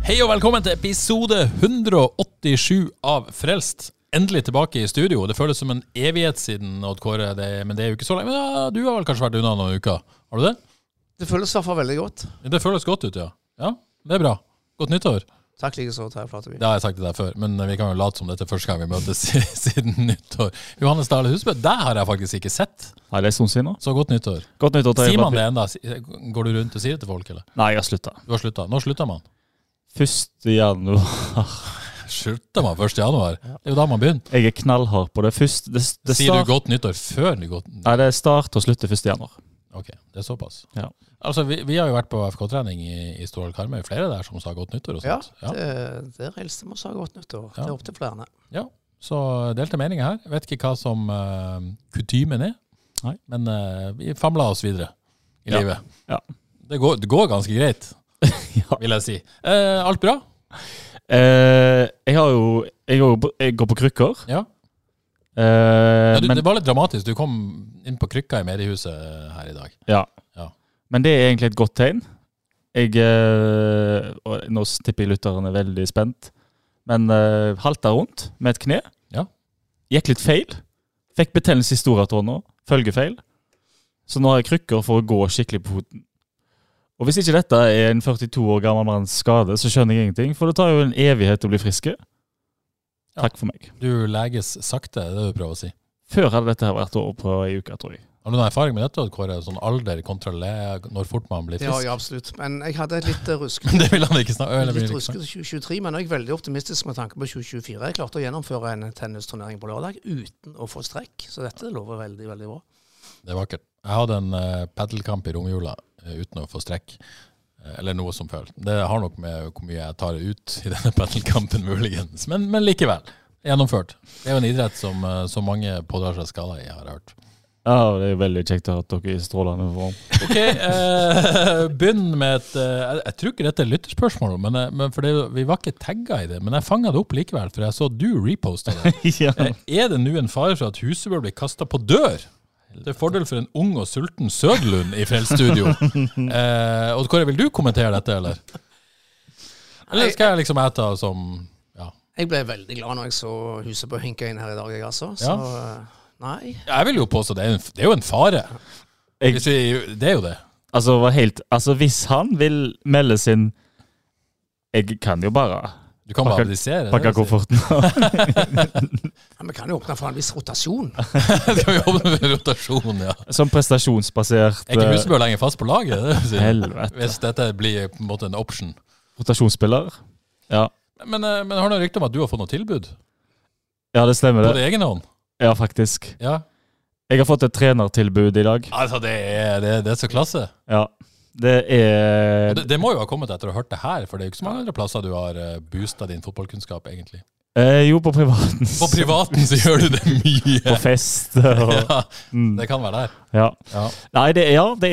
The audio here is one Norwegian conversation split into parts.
Hei og velkommen til episode 187 av Frelst. Endelig tilbake i studio. Det føles som en evighet siden, Odd Kåre, men det er jo ikke så lenge. Men ja, du har vel kanskje vært unna noen uker. Har du det? Det føles i hvert fall veldig godt. Det føles godt ut, ja. Ja, det er bra. Godt nyttår. Takk like så, Terje Flateby. Det har jeg sagt til deg før, men vi kan jo late som dette første gang vi møtes siden nyttår. Johannes Dahle Husbø, det har jeg faktisk ikke sett. Nei, det er sånn siden nå. Så godt nyttår. Godt nyttår, Terje. Sier man det enda? Går du rundt og sier det til folk, eller? Nei, jeg har sluttet. Du har sluttet. Når slutter man? 1. januar. Slutter man 1. januar? Det er jo da man begynner. Jeg er knallhard på det. Sier du godt nyttår før du godt nyttår? Nei, det er start og slutte 1. januar. Ok, det er såpass. Ja. Altså, vi har jo vært på FK-trening i Storhall Karmøy. Flere der som sa godt nyttår og sånt. Ja, det er eldste må sa godt nyttår. Det er opp til flere. Ja, så delte meninger her. Jeg vet ikke hva som kutymen er. Nei. Men vi famler oss videre i livet. Ja. Det går ganske greit, vil jeg si. Alt bra? Jeg går på krykker. Ja. Det var litt dramatisk. Du kom inn på krykka i mediehuset her i dag. Ja. Men det er egentlig et godt tegn. Og nå tipper jeg lytteren er veldig spent. Men halta rundt med et kne. Ja. Gikk litt feil. Fikk betennelse i storatårna. Følgefeil. Så nå har jeg krykker for å gå skikkelig på foten. Og hvis ikke dette er en 42 år gammel manns skade, så skjønner jeg ingenting. For det tar jo en evighet å bli friske. Takk for meg. Du leges sakte, det er det du prøver å si. Før hadde dette vært over på en uke, tror jeg. Har du noen erfaring med dette, Kåre? Sånn alder kontra når fort man blir frisk? Ja, absolutt. Men jeg hadde et litt rusk. Det vil han ikke snakke. Litt rusk 2023, men jeg er veldig optimistisk med tanke på 2024. Jeg klarte å gjennomføre en tennisturnering på lørdag uten å få strekk. Så dette lover veldig, veldig bra. Det er vakkert. Jeg hadde en paddelkamp i romjula uten å få strekk. Eller noe som føler. Det har nok med hvor mye jeg tar ut i denne paddelkampen muligens. Men likevel. Gjennomført. Det er jo en idrett som så mange pådrar seg skader i, har jeg hørt. Ja, det er veldig kjekt å ha dere i strålende form. Ok, begynn med et... Jeg tror ikke dette er lytterspørsmål, men for vi var ikke tagget i det, men jeg fanget det opp likevel, for jeg så du repostet det. Ja. Er det nå en fare for at huset bør bli kastet på dør? Det er fordel for en ung og sulten Sødlund i Frelstudio. Og Kåre, vil du kommentere dette, eller? Eller skal jeg liksom ete som... Ja. Jeg ble veldig glad når jeg så huset på hinka inn her i dag, jeg altså. Så... Ja. Nei. Jeg vil jo påstå det er jo en fare. Det er jo det. Altså, hvis han vil melde sin... Jeg kan jo bare... Du kan bare abdisere. Pakke kofferten. Ja, vi kan jo åpne for en viss rotasjon. Skal vi åpne for rotasjon, ja. Som prestasjonsbasert... Er ikke Husebø lenger fast på laget? Helvete. Hvis dette blir på en måte en option. Rotasjonsspiller? Ja. Men har du rykte om at du har fått noe tilbud? Ja, det stemmer det. På det egen hånd? Ja, faktisk. Ja. Jeg har fått et trenertilbud i dag. Altså, det er så klasse. Ja, det er... Det må jo ha kommet etter å ha hørt det her, for det er jo ikke så mange andre plasser du har boostet din fotballkunnskap, egentlig. Jo, på privaten. På privaten så gjør du det mye. På fest. Og... Ja, det kan være der. Ja. Nei, det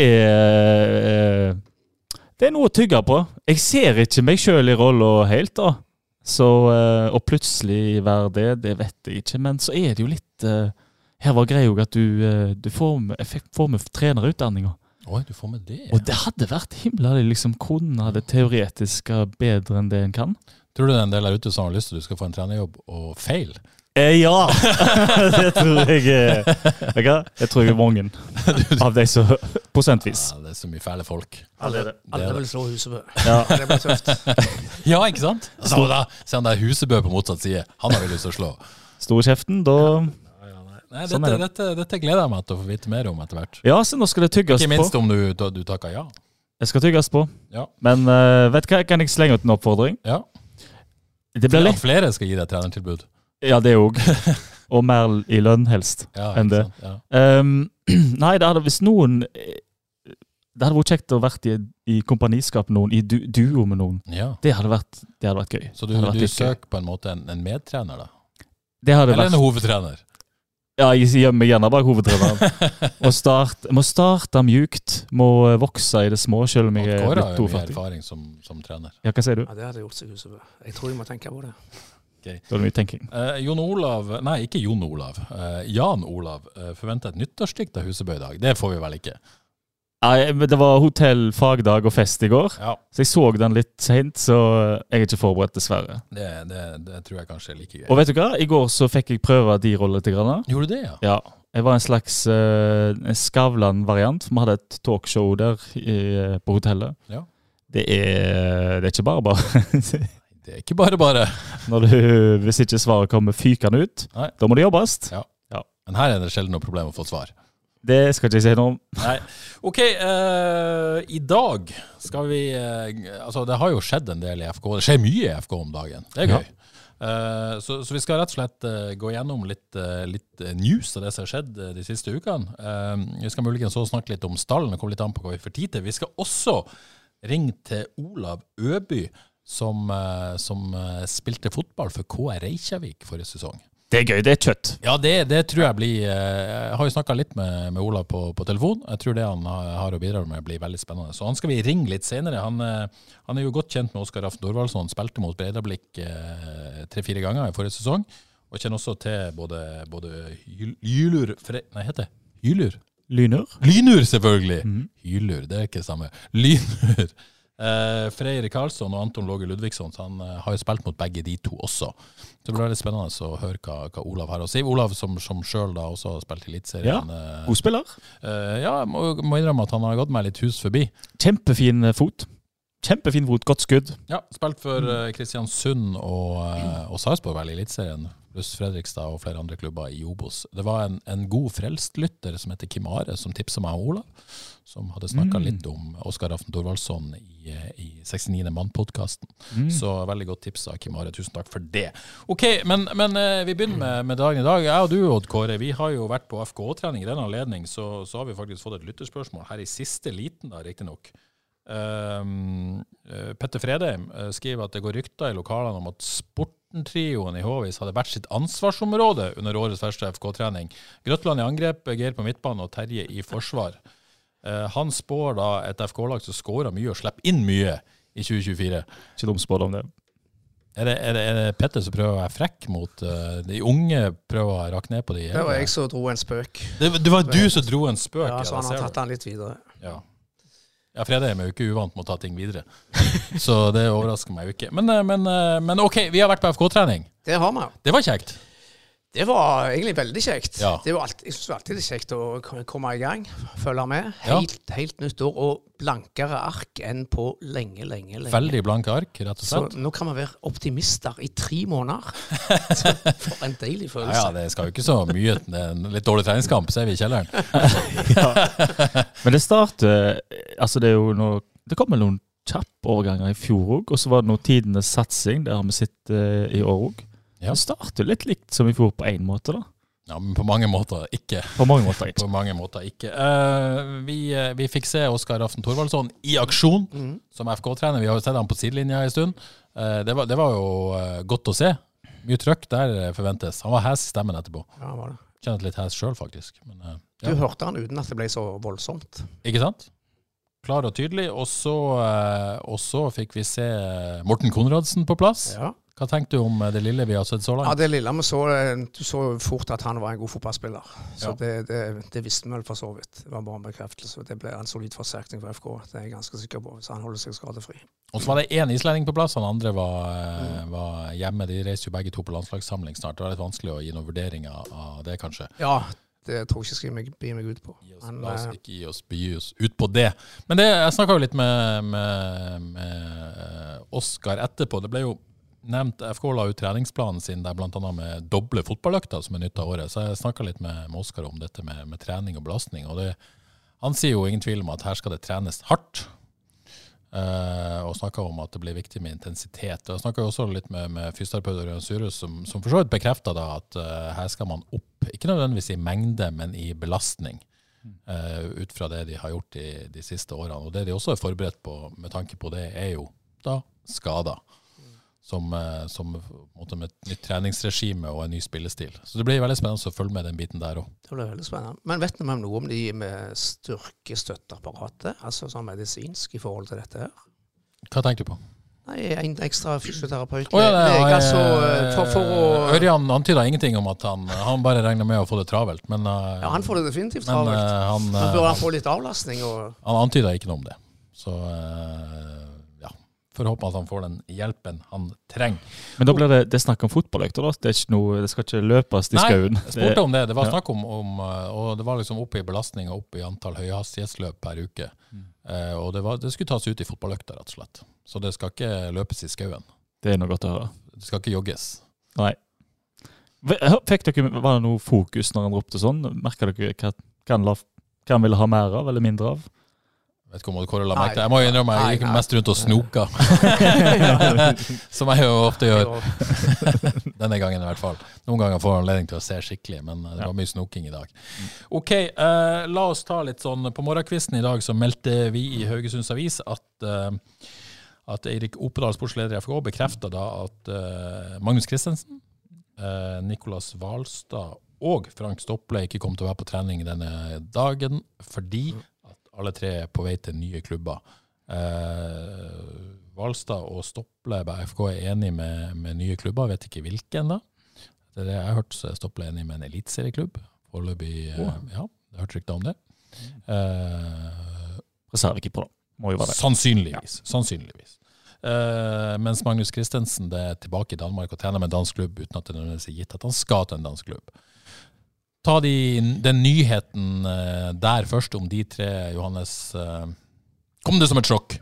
er noe å tygge på. Jeg ser ikke meg selv i rollen helt, da. Så, og plutselig være det vet jeg ikke, men så er det jo litt her var greia jo at du får med trenerutdanninga. Oi, du får med det, ja. Og det hadde vært himla det liksom kunne det teoretiske bedre enn det en kan. Tror du det er en del der ute som har lyst til at du skal få en trenerjobb og feil? Ja, det tror jeg jeg tror jeg er mange av de så prosentvis. Ja, det er så mye fæle folk. Alle vil slå Husebø. Ja. Det blir tøft. Ja, ikke sant? Så da ser han der Husebø på motsatt side. Han har vel lyst til å slå. Store kjeften, da... Nei, dette gleder jeg meg til å få vite mer om etter hvert. Ja, så nå skal det tygges på. Ikke minst om du takker ja. Jeg skal tygges på. Ja. Men vet du hva, kan jeg slenge ut en oppfordring? Ja. Det blir lett. Flere skal gi deg trenertilbud. Ja, det også. Og mer i lønn helst enn det. Ja. Nei, det hadde hvis noen... Det hadde vært kjekt å vært i kompaniskap med noen, i duo med noen. Ja. Det hadde vært gøy. Så du søker på en måte en medtrener da? Det hadde eller en hovedtrener? Ja, jeg gjemmer meg gjerne bak hovedtreneren. Må starte mjukt, må vokse i det små, selv om jeg er litt 42. Kåre har jo mye erfaring som trener. Ja, hva sier du? Ja, det hadde gjort seg Husebø. Jeg tror jeg må tenke på det. Okay. Da er det mye tenking. Jan Olav forventer et nyttårsstikk av Husebø i dag. Det får vi vel ikke? Nei, men det var hotell, fagdag og fest i går. Ja, Så jeg så den litt sent, så jeg er ikke forberedt, dessverre. det tror jeg kanskje er like gøy. Og vet du hva? I går så fikk jeg prøve de rollene til grann. Gjorde du det, ja? Ja. Jeg var en slags Skavlan-variant. Vi hadde et talkshow der på hotellet. Ja. Det er ikke bare. Det er ikke bare. Hvis ikke svaret kommer fykende ut, Nei. da må det jobbes. Ja. Men her er det sjelden noe problem å få svar. Det skal ikke jeg si noe om. Nei. Ok, i dag skal vi altså det har jo skjedd en del i FK. Det skjer mye i FK om dagen. Det er gøy. Så vi skal rett og slett gå gjennom litt news av det som har skjedd de siste ukene. Vi skal muligens også snakke litt om stallen og komme litt an på hva vi får tid til. Vi skal også ringe til Olav Øby, som spilte fotball for KR Reykjavik forrige sesong. Det er gøy, det er kjøtt. Ja, det tror jeg blir jeg har jo snakket litt med Olav på telefon. Jeg tror det han har å bidra med blir veldig spennende. Så han skal vi ringe litt senere. Han er jo godt kjent med Oskar Rafn Thorvaldsson, spilte mot Breidablikk 3-4 ganger i forrige sesong, og kjenner også til både Hylur heter det? Hylur? Lynur, selvfølgelig. Hylur, det er ikke det samme. Lynur. Freyre Karlsson og Anton Låge Ludvigsson, så han har jo spilt mot begge de to også. Så det blir veldig spennende å høre hva Olav har å si. Olav som selv da også har spilt i Elitserien. Ja, god spiller. Ja, må innrømme at han har gått meg litt hus forbi. Kjempefin fot, godt skudd. Ja, spilt for Kristiansund og Sarpsborg vel i Elitserien, pluss Fredrikstad og flere andre klubber i Obos. Det var en god frelst lytter som heter Kim Are, som tipset meg om Olav, som hadde snakket litt om Oskar Rafn Thorvaldsson i 69. mann-podcasten. Så veldig godt tips av Kim Are. Tusen takk for det. Ok, men vi begynner med dagen i dag. Jeg og du, Odd Kåre, vi har jo vært på FK-trening i denne anledning, så har vi faktisk fått et lytterspørsmål her i siste liten da, riktig nok. Petter Fredheim skriver at det går rykter i lokalene om at Sporten-trioen i Håvis hadde vært sitt ansvarsområde under årets første FK-trening. Grøtland i angrep, Geir på midtbanen og Terje i forsvar. Han spår da et FK-lag som skårer mye og slipper inn mye i 2024. Ikke dumt spår om det. Er det Petter som prøver å være frekk mot de unge, prøver å rakke ned på de? Det var jeg som dro en spøk. Det var du som dro en spøk? Ja, så han har tatt den litt videre. Ja, Fredheim er jo ikke uvant med å ta ting videre. Så det overrasker meg jo ikke. Men ok, vi har vært på FK-trening. Det har vi. Det var kjekt. Det var egentlig veldig kjekt. Ja. Jeg synes det var alltid kjekt å komme i gang, følge med. Ja. Helt nytt år, og blankere ark enn på lenge. Veldig blanke ark, rett og slett. Så nå kan vi være optimister i 3 måneder. For en deilig følelse. Ja, det skal jo ikke så mye. Det er en litt dårlig treningskamp, ser vi i kjelleren. Men det starter, altså det er jo noe, det kommer noen kjapp-årganger i fjor også, og så var det noen tidenes satsing, det har vi sett i år også. Ja. Det starter litt likt som i fjor på en måte da. Ja, men på mange måter ikke. På mange måter ikke. Vi fikk se Oskar Rafn Thorvaldsson i aksjon som FK-trener. Vi har jo sett ham på sidelinja en stund. Det var jo godt å se. Mye trøkk der forventes. Han var hes i stemmen etterpå. Ja, var det. Kjennet litt hes selv faktisk. Men, ja. Du hørte han uten at det ble så voldsomt. Ikke sant? Klar og tydelig. Og så fikk vi se Morten Konradsen på plass. Ja. Hva tenkte du om det lille vi har sett så langt? Ja, det lille vi så, du så fort at han var en god fotballspiller. Så Ja. det visste vi vel for så vidt. Det var bare en bekreftelse. Det ble en solid forsterkning for FK. Det er jeg ganske sikker på, så han holder seg skadefri. Og så var det en islending på plass, han andre var hjemme. De reiste jo begge to på landslagssamling snart. Det var litt vanskelig å gi noen vurderinger av det, kanskje. Ja, det tror jeg ikke skal bli meg ut på. La oss ikke begi oss ut på det. Men jeg snakket jo litt med Oskar etterpå. Det ble jo nevnt, FK la ut treningsplanen sin der blant annet med doble fotballøkter som er nytt av året. Så jeg snakket litt med Oskar om dette med trening og belastning. Og han sier jo ingen tvil om at her skal det trenes hardt. Og snakket om at det blir viktig med intensitet. Og jeg snakket jo også litt med fysioterapeut Ørjan Surus som for så vidt bekreftet da at her skal man opp, ikke nødvendigvis i mengde, men i belastning. Ut fra det de har gjort de siste årene. Og det de også er forberedt på med tanke på det er jo da skader. Som med et nytt treningsregime og en ny spillestil. Så det blir veldig spennende å følge med den biten der også. Det blir veldig spennende. Men vet du noe om de med styrkestøtteapparatet, altså sånn medisinsk i forhold til dette her? Hva tenker du på? Nei, en ekstra fysioterapeut. For å... Ørjan antydet ingenting om at han bare regner med å få det travelt, men... ja, han får det definitivt travelt. Men bør han få litt avlastning? Han antydet ikke noe om det. Så, for å håpe at han får den hjelpen han trenger. Men da blir det snakk om fotballøkter, da? Det skal ikke løpes i skauen? Nei, jeg spurte om det. Det var snakk om og det var liksom oppe i belastning og oppe i antall høyhastighetsløp per uke. Og det skulle tas ut i fotballøkter, rett og slett. Så det skal ikke løpes i skauen. Det noe godt å høre. Det skal ikke jogges. Nei. Var det noe fokus når han ropte sånn? Merker dere hva han ville ha mer av eller mindre av? Jeg vet ikke om Kåre la merke det. Jeg må jo innrømme, jeg gikk mest rundt og snoka. Som jeg jo ofte gjør. Denne gangen i hvert fall. Noen ganger får jeg anledning til å se skikkelig, men det var mye snoking i dag. Ok, la oss ta litt sånn. På morgenkvisten i dag så meldte vi i Haugesunds Avis at Eirik Opedal, sportsleder i FK, bekreftet da at Magnus Christensen, Nicolas Valstad og Frank Stopple ikke kom til å være på trening denne dagen, fordi alle tre er på vei til nye klubber. Valstad og Stopple på FK er enige med nye klubber, vet ikke hvilken da. Det jeg har hørt, så er Stopple enig med en elitserieklubb. Foreløpig, ja, jeg har hørt rykter om det. Reservekeeper da, må jo være det. Sannsynligvis. Mens Magnus Christensen er tilbake i Danmark og trener med en dansk klubb uten at det nødvendigvis er gitt at han skal til en dansk klubb. Ta den nyheten der først om de tre, Johannes. Kom det som et sjokk?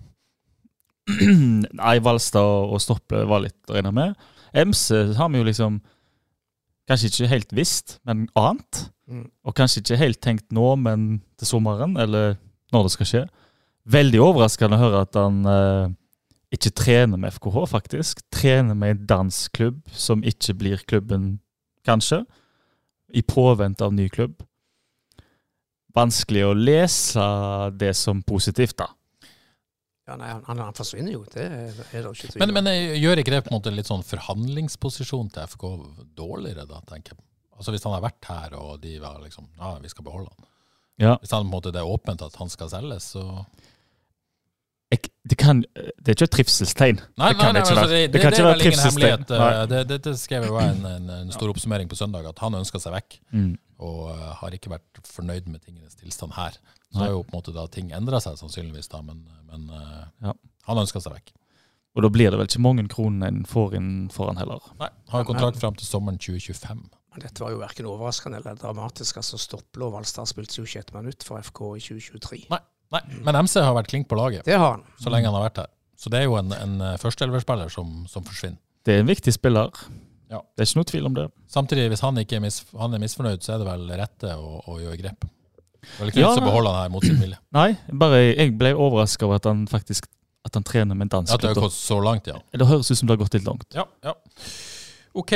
Nei, Valstad og Stopple var litt å regne med. MC har vi jo liksom kanskje ikke helt visst, men annet. Og kanskje ikke helt tenkt nå, men til sommeren, eller når det skal skje. Veldig overraskende å høre at han ikke trener med FKH, faktisk. Trener med en dansk klubb som ikke blir klubben, kanskje. I påvent av ny klubb. Vanskelig å lese det som positivt da. Ja, nei, han forsvinner jo. Det er det ikke tvil. Men gjør ikke det på en måte litt sånn forhandlingsposisjon til FK dårligere da, tenker jeg? Altså hvis han har vært her, og de var liksom, ja, vi skal beholde han. Ja. Hvis han på en måte det er åpent at han skal selges, så... Det er ikke et trivselstegn. Nei, det kan ikke være ingen hemmelighet. Det skrev jo en stor oppsummering på søndag, at han ønsker seg vekk, og har ikke vært fornøyd med tingenes tilstand her. Så har jo på en måte da ting endret seg sannsynligvis da, men han ønsker seg vekk. Og da blir det vel ikke mange kroner en får inn for han heller. Nei, har kontrakt frem til sommeren 2025. Men dette var jo hverken overraskende eller dramatisk. Altså Stopple og Valstad spilte jo ikke et minutt for FK i 2023. Nei, men MC har vært klink på laget. Det har han. Så lenge han har vært her. Så det er jo en førsteelverspiller som forsvinner. Det er en viktig spiller. Ja. Det er ikke noe tvil om det. Samtidig, hvis han ikke er misfornøyd, så er det vel rette å gjøre grep. Det er ikke nytt å beholde han her mot sin vilje. Nei, jeg ble overrasket over at han trener med en dansk. At det har gått så langt, ja. Det høres ut som det har gått litt langt. Ja. Ok,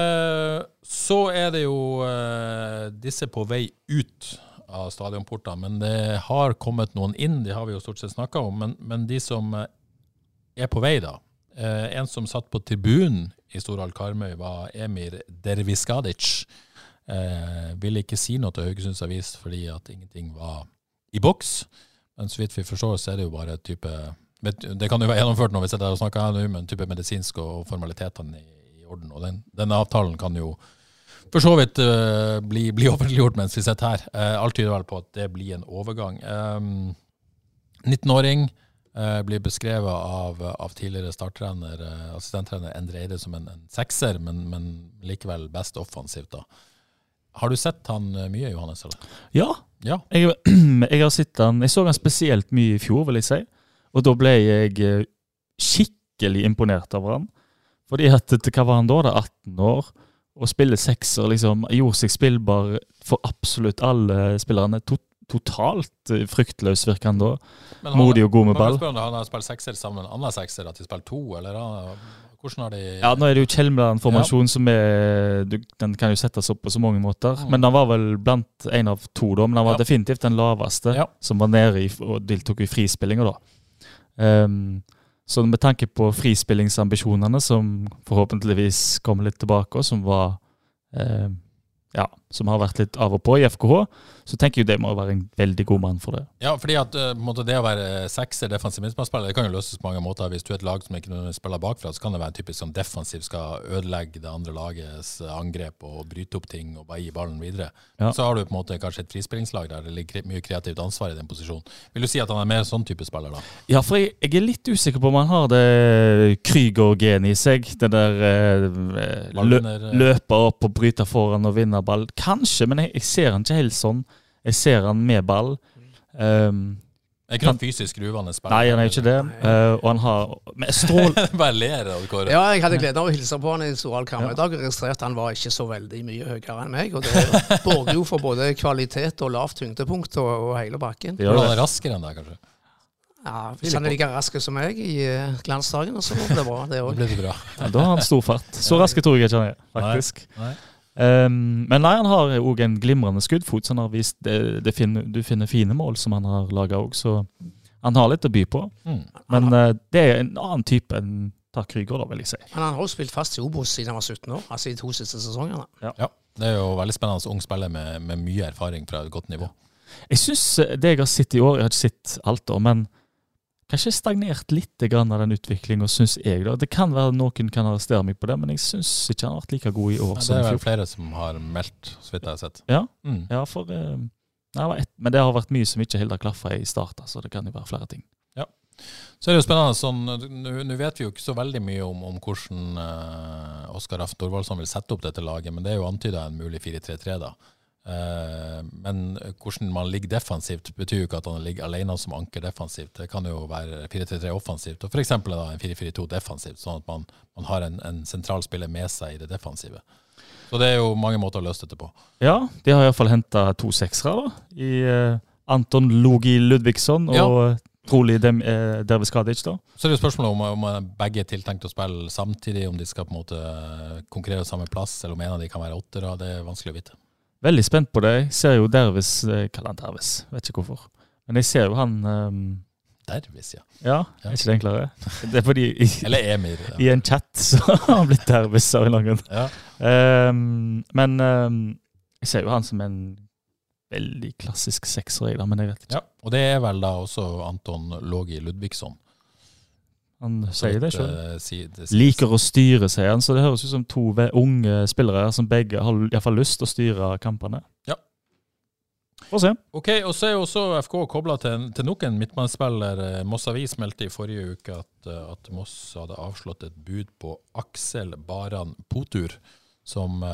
så er det jo disse på vei ut av stadionporter, men det har kommet noen inn, det har vi jo stort sett snakket om, men de som er på vei da, en som satt på tribunen i Storhall Karmøy var Emir Derviskadic, ville ikke si noe til Haugesunds Avis fordi at ingenting var i boks, men så vidt vi forstår så er det jo bare type, det kan jo være gjennomført nå hvis jeg snakker her nå, men type medisinsk og formalitetene i orden, og den avtalen kan jo for så vidt bli offentliggjort mens vi sitter her. Alt tyder vel på at det blir en overgang. 19-åring blir beskrevet av tidligere starttrener, assistenttrener Endre Eide som en sekser, men likevel best offensivt da. Har du sett han mye, Johannes? Eller? Ja. Jeg har sett han, jeg så han spesielt mye i fjor, vil jeg si. Og da ble jeg skikkelig imponert over han. Fordi at, hva var han da? 18 år. Og spille sekser, liksom, gjorde seg spillbar for absolutt alle spillerne. Totalt fryktløs virker han da. Modig og god med ball. Men han har spilt sekser sammen med en annen sekser, at de spiller to, eller hvordan har de... Ja, nå er det jo Kjelmeland-formasjon som den kan jo settes opp på så mange måter. Men han var vel blant en av to da, men han var definitivt den laveste som var nede og deltok i frispillinger da. Så med tanke på frispillingsambisjonene som forhåpentligvis kommer litt tilbake, og som var som har vært litt av og på i FKH, så tenker jeg det må være en veldig god mann for det. Ja, fordi at på en måte det å være sekser defensiv midtbanespiller, det kan jo løses på mange måter. Hvis du er et lag som ikke nødvendigvis spiller bakfra, så kan det være typisk som defensiv skal ødelegge det andre lagets angrep og bryte opp ting og bare gi ballen videre. Ja. Så har du på en måte kanskje et frispillingslag der det ligger mye kreativt ansvar i den posisjonen. Vil du si at han er mer sånn type spiller da? Ja, for jeg er litt usikker på om han har det Kryger-genet i seg, det der løpe opp og bryte foran og vinne ball. Kanskje, men jeg ser han ikke helt sånn. Jeg ser han med ball. Er ikke noen fysisk ruvende spiller? Nei, han er ikke det. Og han har Bare ler av Kåre. Ja, jeg hadde gleden av å hilse på han i Storalkamp i dag, og registrerte at han var ikke så veldig mye høyere enn meg, og det borger jo for både kvalitet og lavt tyngdepunkt og hele bakken. Han er raskere enn deg, kanskje? Ja, hvis han er like rask som meg i glansdagen, så går det bra, det også. Det blir bra. Ja, da har han stor fart. Så raske tror jeg ikke han er, faktisk. Nei. Men nei, han har også en glimrende skuddfot, så han har vist du finner fine mål som han har laget også, så han har litt å by på. Men det er en annen type enn Kryger da, vil jeg si. Men han har også spilt fast i Obos siden han var 17 år, altså i 2 siste sesongene. Ja, det er jo veldig spennende ung spiller med mye erfaring fra et godt nivå. Jeg synes det jeg har sett i år, jeg har ikke sett alt da, men kanskje stagnert litt grann av den utviklingen, synes jeg da. Det kan være noen kan arrestere meg på det, men jeg synes ikke han har vært like god i år. Det er vel flere som har meldt, så vidt jeg har sett. Ja, ja men det har vært mye som ikke helt har klaffet i starten, så det kan jo være flere ting. Ja. Så er det jo spennende, sånn, nå vet vi jo ikke så veldig mye om hvordan Oskar Raff Thorvaldsson vil sette opp dette laget, men det er jo antydet en mulig 4-3-3 da. Men hvordan man ligger defensivt betyr jo ikke at han ligger alene som anker defensivt. Det kan jo være 4-3-3 offensivt, og for eksempel da en 4-4-2 defensivt, sånn at man har en sentral spiller med seg i det defensive. Så det er jo mange måter å løse dette på. Ja, de har i hvert fall hentet 2 seksere da, i Anton Logi Ludvigsson og trolig Dervis Kadic da. Så er det jo spørsmålet om begge er tiltenkt å spille samtidig, om de skal på en måte konkurrere samme plass, eller om en av de kan være 8, det er vanskelig å vite. Veldig spent på det. Jeg ser jo Dervis, kaller han Dervis, vet ikke hvorfor. Men jeg ser jo han... Dervis, ja. Ja, er ikke det enklere? Det er fordi eller Emir. Ja. I en chat så har han blitt Dervis av en lang. Ja. Men jeg ser jo han som en veldig klassisk sekser, men jeg vet ikke. Ja, og det er vel da også Anton Logi Ludvigsson. Han sier det selv. Liker å styre, sier han, så det høres ut som 2 unge spillere som begge har i hvert fall lyst til å styre kampene. Ja. Få se. Ok, og så er jo også FK koblet til nok en midtmannsspiller. Moss Avis meldte i forrige uke at Moss hadde avslått et bud på Aksel Baran Potur, som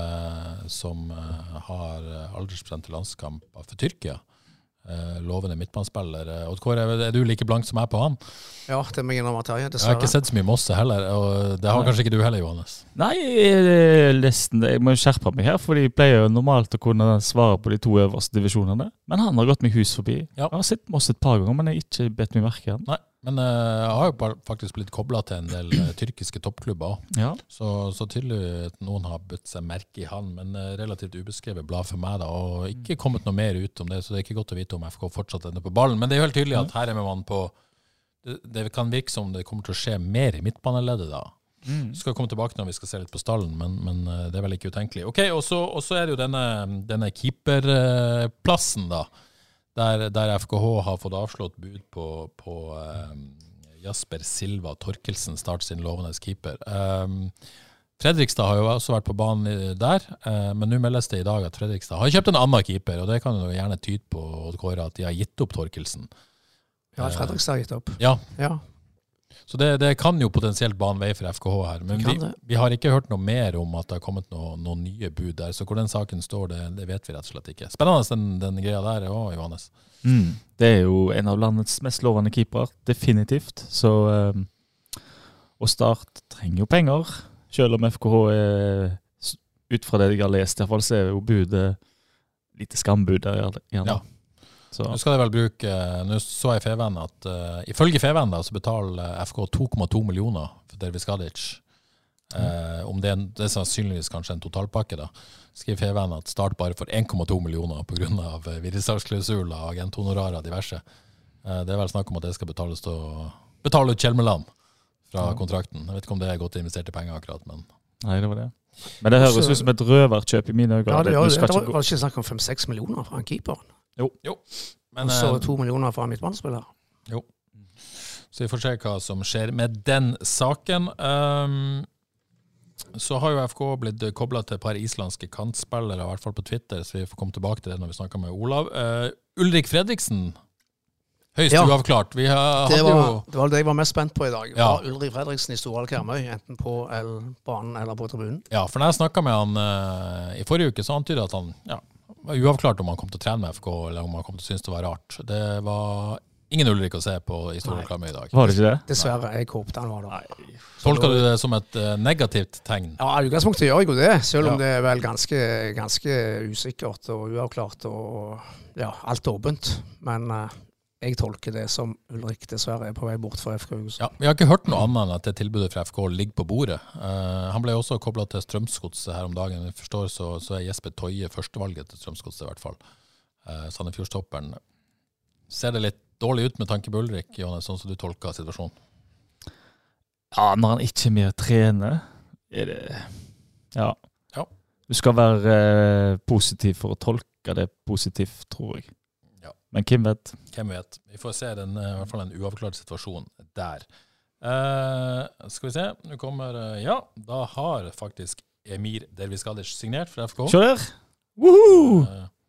har aldersbestemte landskamper for Tyrkia. Lovende midtbanespiller. Odd Kåre, er du like blank som jeg på han? Ja, det må jeg innrømme at jeg dessverre. Jeg har ikke sett så mye Mosse heller, og det har kanskje ikke du heller, Johannes? Nei, jeg må skjerpe meg her, for jeg pleier jo normalt å kunne svare på de 2 øverste divisjonene, men han har gått meg hus forbi. Ja. Jeg har sett Mosse et par ganger, men jeg har ikke bedt meg merke han. Nei, men jeg har jo faktisk blitt koblet til en del tyrkiske toppklubber. Ja. Så tydelig at noen har bøtt seg merke i han, men relativt ubeskrevet blad for meg da, og ikke kommet noe mer ut om det, så det er ikke godt å vite om FK fortsatt ender på ballen. Men det er jo helt tydelig at her er man på, det kan virke som det kommer til å skje mer i midtbaneleddet da. Vi skal komme tilbake når vi skal se litt på stallen, men det er vel ikke utenkelig. Ok, og så er det jo denne keeperplassen da, der FKH har fått avslått bud på Jasper Silva Torkelsen, start sin lovende keeper. Fredrikstad har jo også vært på banen der, men nå meldes det i dag at Fredrikstad har kjøpt en annen keeper, og det kan jo gjerne tyde på at de har gitt opp Torkelsen. Ja, Fredrikstad har gitt opp. Ja. Så det kan jo potensielt bane vei for FKH her, men vi har ikke hørt noe mer om at det har kommet noen nye bud der, så hvor den saken står, det vet vi rett og slett ikke. Spennende den greia der også, Johannes. Det er jo en av landets mest lovende keeper, definitivt, så og Start trenger jo penger, selv om FKH ut fra det jeg har lest, i hvert fall så er jo budet lite skambud der gjerne. Ja. Så. Nå skal jeg vel bruke, nå så jeg Feven at ifølge Feven da, så betaler FK 2,2 millioner for Dervis Kadic. Om det er sannsynligvis kanskje en totalpakke da, skriver Feven at Start bare for 1,2 millioner på grunn av videresalgsklausul og agenthonorarer og diverse. Det er vel snakk om at det skal betale ut Kjelmeland fra kontrakten. Jeg vet ikke om det er godt investerte penger akkurat, men... Nei, det var det. Men det høres ut som et røverkjøp i mine øyne. Ja, det gjør det. Det ikke var ikke snakk om 5-6 millioner fra en keeper. Jo. Og så 2 millioner fra en midtbanespiller. Jo. Så vi får se hva som skjer med den saken. Så har jo FK blitt koblet til et par islandske kantspillere, I hvert fall på Twitter, så vi får komme tilbake til det når vi snakker med Olav. Ulrik Fredriksen, høyst uavklart. Det var det jeg var mest spent på I dag. Var Ulrik Fredriksen I Storhall Karmøy, enten på banen eller på tribunen? Ja, for når jeg snakket med han I forrige uke, så antydet at han var uavklart om han kom til å trene med FK, eller om han kom til å synes det var rart. Det var ingen Ulrik å se på I Storhall Karmøy I dag. Var det ikke det? Dessverre, jeg håpet han var der. Tolker du det som et negativt tegn? Ja, I utgangspunktet gjør jeg jo det, selv om det vel ganske usikkert og uavklart og alt åpent. Men jeg tolker det som Ulrik dessverre på vei bort fra FK. Ja, vi har ikke hørt noe annet enn at det tilbudet fra FK ligger på bordet. Han ble også koblet til Strømsgodset her om dagen. Jeg forstår så Jesper Toje førstevalget til Strømsgodset I hvert fall. Sandefjordstopperen. Ser det litt dårlig ut med tanke på Ulrik, Johannes, sånn som du tolker situasjonen? Ja, når han ikke mer trener, det... Ja. Du skal være positiv for å tolke det positivt, tror jeg. Ja. Men hvem vet? Hvem vet? Vi får se I hvert fall en uavklart situasjon der. Skal vi se, nå kommer... da har faktisk Emir Derviskadic signert fra FK. Kjør! Woohoo!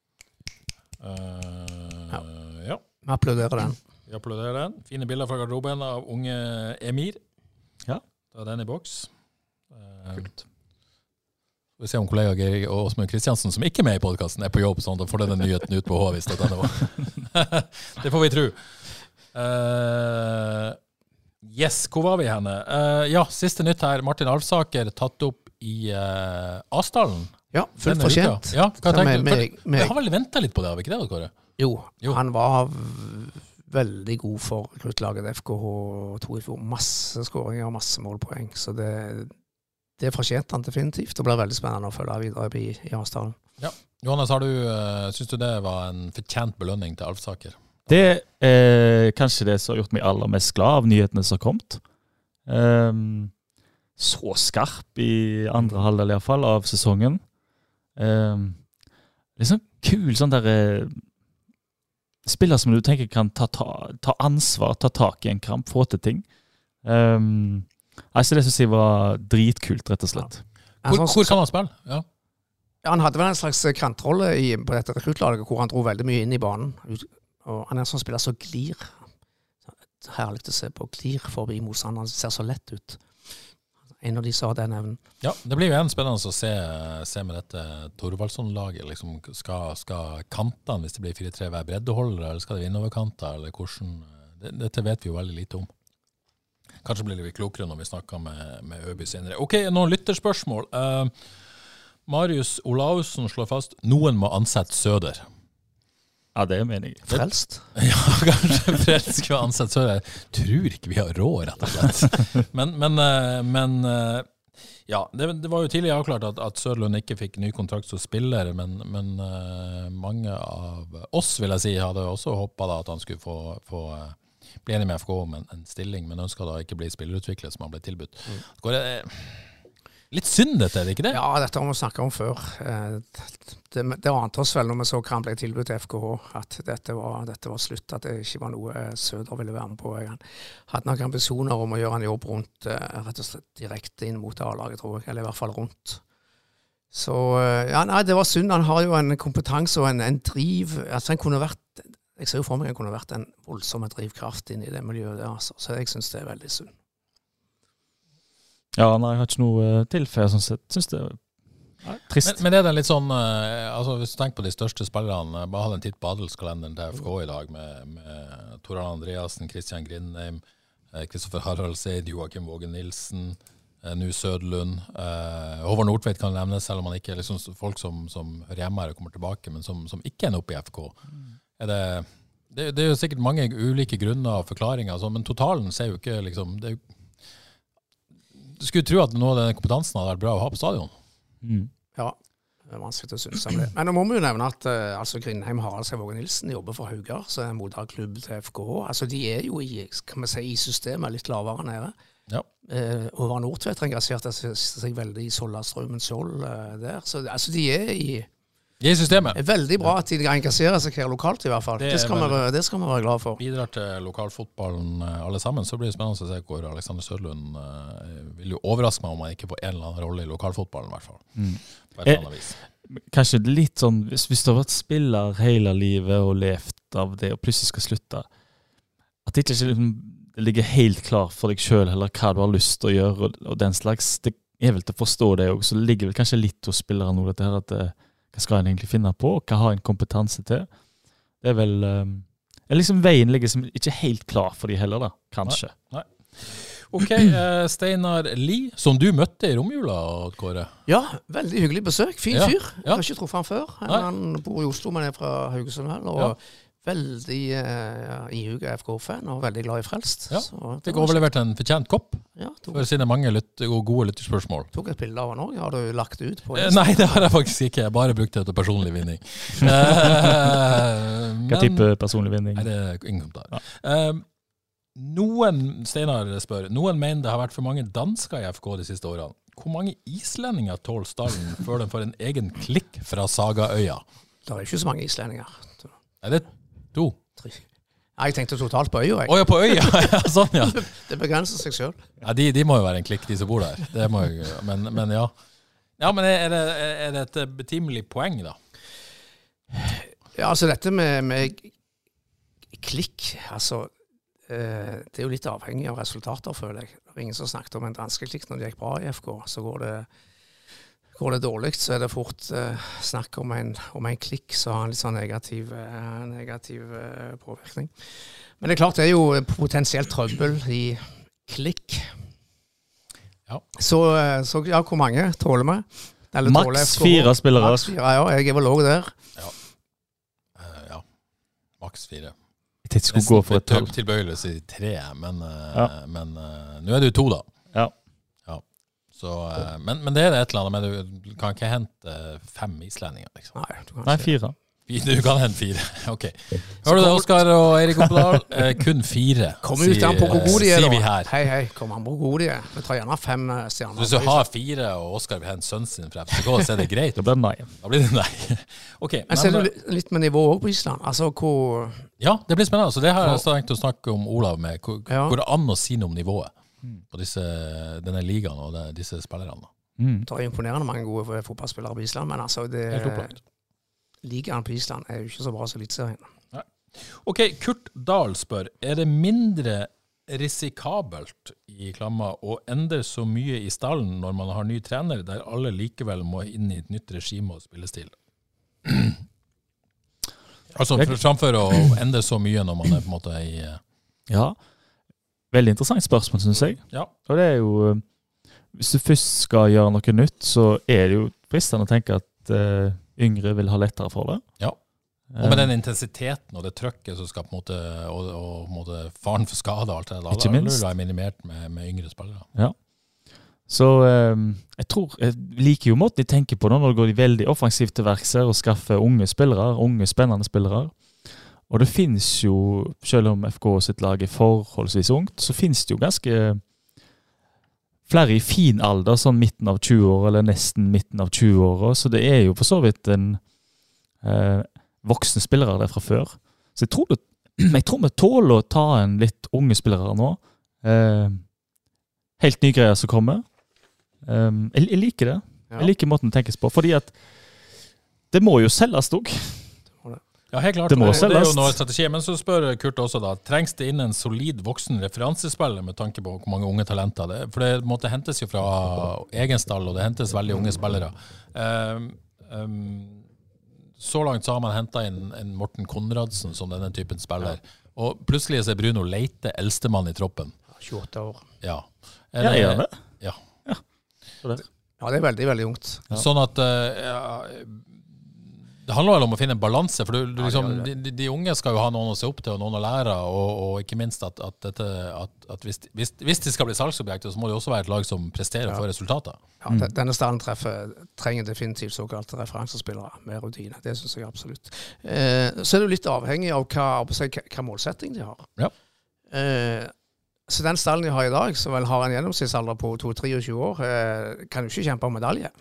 Ja. Vi applauderer den. Vi applauderer den. Fine bilder fra garderoben av unge Emir. Ja. Da den I boks. Kult. Vi ser om kollega Geir og Åsmund Kristiansen, som ikke med I podcasten, på jobb, sånn, da får denne nyheten ut på HVist.no. Det får vi tro. Yes, hvor var vi henne? Siste nytt her. Martin Alfsaker tatt opp I Asdalen. Ja, fullt fortjent. Ja, hva tenker du? Vi har vel ventet litt på det, har vi ikke det, Kåre? Jo, han var veldig god for kluttlaget FKH 2 I fjor. Masse skåringer og masse målpoeng, så det fortjente han definitivt. Det ble veldig spennende å følge videre I Asdalen. Ja. Johannes, synes du det var en fortjent belønning til Alfsaker? Det kanskje det som har gjort meg aller mest glad av nyhetene som har kommet. Så skarp I andre halvdel I hvert fall av sesongen. Liksom kul sånn der spiller som du tenker kan ta ansvar, ta tak I en kamp, få til ting. Altså det synes jeg var dritkult, rett og slett. Ja. Hvor kan han spille? Ja. Ja, han hadde vel en slags kantrolle på dette rekruttlaget, hvor han dro veldig mye inn I banen. Og han en sånn spiller så glir. Herlig å se på glir forbi motstanderen. Han ser så lett ut. En av de som har den evnen. Ja, det blir jo en spennende å se med dette Thorvaldsson-laget. Liksom, skal kantene, hvis det blir 4-3, være breddeholdere, eller skal det innoverkanter, eller hvordan? Dette vet vi jo veldig lite om. Kanskje blir det litt klokere når vi snakker med Øby senere. Ok, noen lytterspørsmål. Marius Olausen slår fast, noen må ansette Søder. Ja, det mener jeg. Frelst? Ja, kanskje frelst skal ansette Søder. Tror ikke vi har råd, rett og slett. Men ja, det var jo tidlig avklart at Sørlund ikke fikk ny kontrakt som spiller, men mange av oss, vil jeg si, hadde også håpet da at han skulle få bli enig med FK om en stilling, men ønsket da ikke bli spillerutvikler som han ble tilbudt. Litt syndete, er det ikke det? Ja, dette har vi snakket om før. Det ante oss vel når vi så hva han ble tilbudt til FKH, at dette var slutt, at det ikke var noe Søder ville være med på. Han hadde nok ambisjoner om å gjøre en jobb rundt, rett og slett direkte inn mot A-laget, tror jeg, eller i hvert fall rundt. Så, ja, nei, det var synd. Han har jo en kompetanse og en driv. Altså, han kunne vært, jeg ser jo for meg, han kunne vært en voldsom drivkraft inn i det miljøet der, altså. Så jeg synes det er veldig synd. Ja, nei, jeg har ikke noe tilfelle, sånn sett. Synes det er trist. Men det er litt sånn, altså hvis du tenker på de største spillerne, bare hadde en titt på adelskalenderen til FK i dag, med Toran Andreasen, Christian Grindheim, Kristoffer Haraldseid, Joakim Vågen Nilsen, Nu Sødlund, Håvard Nordtveit kan nevnes, selv om han ikke er liksom folk som hører hjemme her og kommer tilbake, men som ikke er oppe i FK. Det er jo sikkert mange ulike grunner og forklaringer, altså, men totalen ser jo ikke liksom, det er jo du skulle tro at noe av den kompetansen hadde vært bra å ha på stadion. Ja, det er vanskelig å synes om det. Men nå må vi jo nevne at altså Grindheim, Haraldseid, Vågen Nilsen jobber for Haugar, så er en moderklubb til FKH. Altså de er jo i systemet litt lavere nede. Ja. Over Nordtvedt engasjerte seg veldig i Sollastrømmen Skjold der. Så altså, de i systemet. Det er veldig bra at de engasjerer seg her lokalt i hvert fall. Det skal vi være glad for. Bidrar til lokalfotballen alle sammen, så blir det spennende å se hvor Alexander Sørlund vil jo overraske meg om han ikke får en eller annen rolle i lokalfotballen i hvert fall. På et eller annet vis. Kanskje litt sånn, hvis du har vært spiller hele livet og levt av det, og plutselig skal slutte, at det ikke det ligger helt klar for deg selv, eller hva du har lyst til å gjøre, og den slags, det er vel til å forstå det også, så det ligger vel kanskje litt hos spillere nå, dette her, at hva skal en egentlig finne på? Hva har en kompetanse til? Det er vel liksom veien ligger som ikke helt klar for de heller da, kanskje. Nei. Ok, Steinar Lie, som du møtte i romjula, Kåre. Ja, veldig hyggelig besøk. Fin fyr. Jeg har Ja. ikke truffet han før. Nei. Han bor i Oslo, men er fra Haugesund vel, og veldig ihuga FK-fan, og veldig glad i Frelst. Ja. Så det Fikk var overlevert en fortjent kopp, Ja, for sine mange gode lytterspørsmål. tok et bilde av han også. Har du lagt det ut på Nei, det har jeg faktisk ikke. Jeg bare brukte det til personlig vinning. Hva type personlig vinning? Nei, det er ingen kommentar. Steinar spør, noen mener det har vært for mange dansker i FK de siste årene. Hvor mange islendinger tål stallen før den får en egen klikk fra Sagaøya? Det er ikke så mange islendinger. Er det 2? Nei, jeg tenkte totalt på øya. Å ja, på øya! Ja, sånn, ja. Det begrenser seg selv. Ja, de må jo være en klikk, de som bor der. Det må jo, men ja. Ja, men er det et betimelig poeng, da? Ja, altså dette med klikk, altså det er jo litt avhengig av resultater, føler jeg. Det er ingen som snakket om en danske klikk når det gikk bra i FK. Så går det dårlig, så er det fort snakk om en klikk, så har en litt sånn negativ påvirkning. Men det er klart, det er jo potensielt trøbbel i klikk. Ja. Så ja, hvor mange tåler vi? Maks 4 spillere. Maks 4, ja. Jeg er vel også der. Ja. Maks 4. Jeg skulle gå for et tall. Tilbøyelig å si 3, men nå er det jo 2 da. Ja. Så, men det er et eller annet, men du kan ikke hente 5 islendinger, liksom. Nei, 4. Du kan hente 4, ok. Hører du det, Oskar og Eirik Oppedal? Kun 4, kom ut an på hvor gode de er, sier vi her. Hei, kom an på hvor gode de er. Vi tar gjerne 5 stjerner. Hvis du har 4, og Oskar vil hente sønnen sin frem, så er det greit. Da blir det nei. Da blir det nei. Ok. Men ser du litt med nivå også på Island? Altså, hvor... Ja, det blir spennende. Så det har jeg tenkt å snakke om, Olav, med hvor det an å si noe om nivået på denne ligaen og disse spillerne. Det er imponerende mange gode fotballspillere på Island, men altså, ligaen på Island er jo ikke så bra som Eliteserien. Ok, Kurt Dahl spør, er det mindre risikabelt i klamma å endre så mye i stallen når man har ny trener, der alle likevel må inn i et nytt regime og spillestil? Altså, framfor å endre så mye når man er på en måte i... Ja, veldig interessant spørsmål, synes jeg. Ja. Og det er jo, hvis du først skal gjøre noe nytt, så er det jo fristende å tenke at yngre vil ha lettere for det. Ja. Og med den intensiteten og det trøkket som skal på en måte, og faren for skade og alt det, da vil det være minimert med yngre spillere. Ja. Så jeg liker jo måten de tenker på nå, når det går de veldig offensivt til verkser og skaffer unge spennende spillere. Og det finnes jo, selv om FK sitt lag er forholdsvis ungt, så finnes det jo ganske flere i fin alder, sånn midten av 20 år, eller nesten midten av 20 år, så det er jo for så vidt en voksne spillere der fra før. Så jeg tror vi tåler å ta en litt unge spillere nå. Helt nye greier som kommer. Jeg liker det. Jeg liker måten det tenkes på, fordi at det må jo selges dog. Ja, helt klart. Det er jo noe strategi, men så spør Kurt også da, trengs det inn en solid voksen referansespiller med tanke på hvor mange unge talenter det er? For det måtte hentes jo fra egen stall, og det hentes veldig unge spillere. Så langt så har man hentet inn en Morten Konradsen som denne typen spiller, og plutselig så er Bruno Leite eldstemann i troppen. 28 år. Ja. Ja, det? Ja. Ja, det er veldig, veldig ungt. Ja. Sånn at... Det handler vel om å finne en balanse, for liksom, de unge skal jo ha noen å se opp til og noen å lære, og ikke minst at hvis de skal bli salgsobjekter, så må det også være et lag som presterer for resultater. Ja, denne stallen trenger definitivt såkalte referansespillere med rutine. Det synes jeg absolutt. Så er det litt avhengig av hva målsetting de har. Ja. Så den stallen de har i dag, som vel har en gjennomsnittsalder på 23 år, kan jo ikke kjempe om medalje.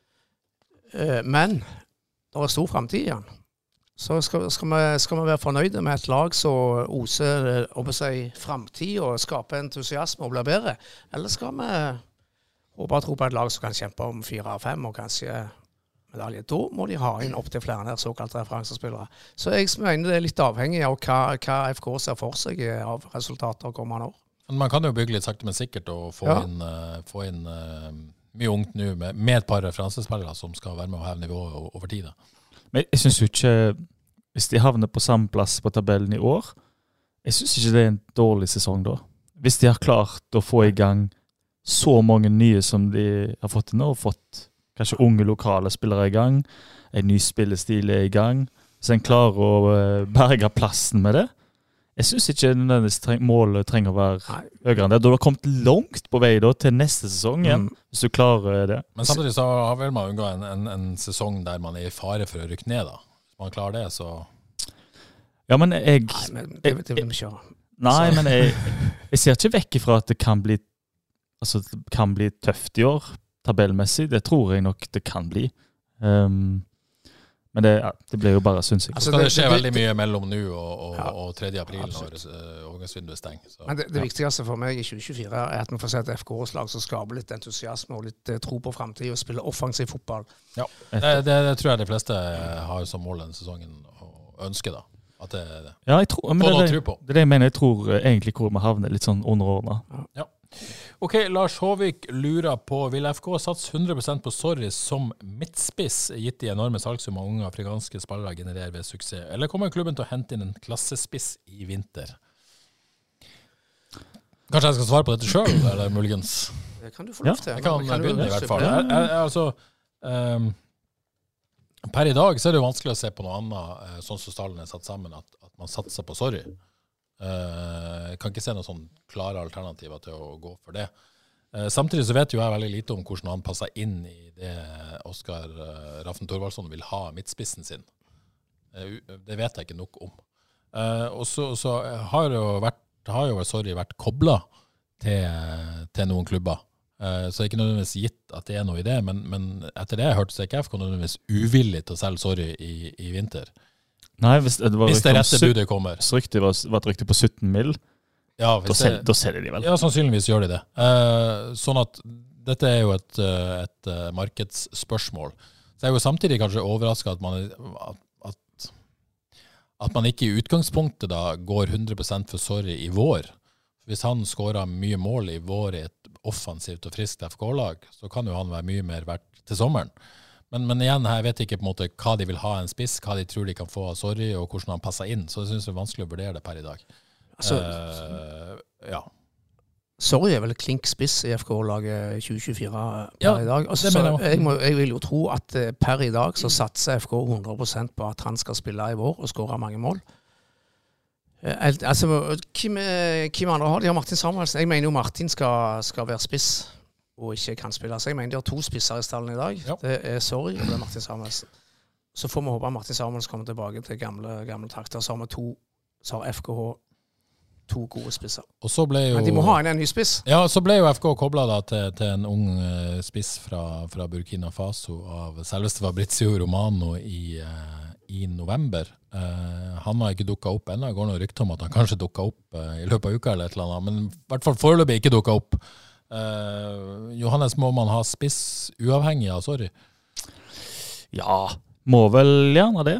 Men det er stor fremtid igjen. Så skal vi være fornøyde med et lag som oser oppe seg fremtid og skape entusiasme og bli bedre? Eller skal vi håpe og tro på et lag som kan kjempe om 4-5 og kanskje medalje? Da må de ha inn opp til flere der såkalte referansespillere. Så jeg mener det er litt avhengig av hva FK ser for seg av resultater kommende år. Men man kan jo bygge litt sakte, men sikkert og få inn mye ungt nå med et par referansespillere som skal være med å heve nivået over tid. Men jeg synes jo ikke, hvis de havner på samme plass på tabellen i år, jeg synes ikke det er en dårlig sesong da. Hvis de har klart å få i gang så mange nye som de har fått nå, og fått kanskje unge lokale spillere i gang, en ny spillestil er i gang, så en klarer å berge plassen med det. Jeg synes ikke nødvendigvis målet trenger å være høyere enn det. Da har kommet langt på vei da, til neste sesong igjen, hvis du klarer det. Men samtidig så har vel man unngå en sesong der man er i fare for å rykke ned da. Hvis man klarer det, så... Ja, men jeg... Nei, men det vil vi ikke ha. Nei, men jeg ser ikke vekk ifra at det kan bli tøft i år, tabellmessig. Det tror jeg nok det kan bli. Men det ble jo bare, synes jeg. Altså, det skjer veldig mye mellom nå og 3. april når overgangsvinduet er stengt. Men det viktigste for meg i 2024 er at vi får se et FK-slag som skaper litt entusiasme og litt tro på fremtiden og spiller offensiv fotball. Ja, det tror jeg de fleste har som mål denne sesongen og ønsker da. At det er det. Ja, jeg tror, men det er det jeg mener. Jeg tror egentlig hvor vi havner litt sånn underordnet. Ja. Ok, Lars Håvik lurer på, vil FK satse 100% på Sorry som midtspiss, gitt de enorme salgsummer unge afrikanske spillere genererer ved suksess? Eller kommer klubben til å hente inn en klassespiss i vinter? Kanskje jeg skal svare på dette selv, eller muligens? Det kan du få lov til. Jeg kan begynne i hvert fall. Per i dag så er det jo vanskelig å se på noe annet, sånn som stallen er satt sammen, at man satser på Sorry. Jeg kan ikke se noen sånn klare alternativer til å gå for det. Samtidig så vet jo jeg veldig lite om hvordan han passer inn i det Oskar Raffen Thorvaldsson vil ha midtspissen sin. Det vet jeg ikke nok om. Og så har jo Sorry vært koblet til noen klubber. Så det er ikke nødvendigvis gitt at det er noe i det, men etter det jeg hørte, så er ikke FK nødvendigvis uvillig til å selge Sorry i vinter. Nei, hvis det rette budet kommer. Så ryktet var et rykte på 17 mil, ja, da selger de vel. Ja, sannsynligvis gjør de det. Sånn at dette er jo et markedsspørsmål. Så jeg er jo samtidig kanskje overrasket at man ikke i utgangspunktet da går 100% for Sorry i vår. Hvis han skårer mye mål i vår i et offensivt og friskt FK-lag, så kan jo han være mye mer verdt til sommeren. Men igjen, jeg vet ikke på en måte hva de vil ha en spiss, hva de tror de kan få av Sorry, og hvordan han passer inn. Så jeg synes det er vanskelig å vurdere det per i dag. Altså, ja. Sorry er vel klink spiss i FK-laget 2024 per i dag. Altså, jeg vil jo tro at per i dag så satser FK 100% på at han skal spille i vår og skåre mange mål. Altså, hvem andre har? De har Martin Samuelsen. Jeg mener jo Martin skal være spiss og ikke kan spille. Så jeg mener de har 2 spisser i stallen i dag. Ja. Det er Sorry og det er Martin Samuelsen. Så får vi håpe at Martin Samuelsen kommer tilbake til gamle takter. Så har FKH 2 gode spisser. Og så ble jo, men de må ha en ny spiss. Ja, så ble jo FK koblet da til en ung spiss fra Burkina Faso av selveste Fabrizio Romano i november. Han har ikke dukket opp ennå. Det går noe rykte om at han kanskje dukket opp i løpet av uka eller et eller annet, men i hvert fall foreløpig ikke dukket opp. Johannes, må man ha spiss uavhengig av Sorry? Ja, må vel gjerne det.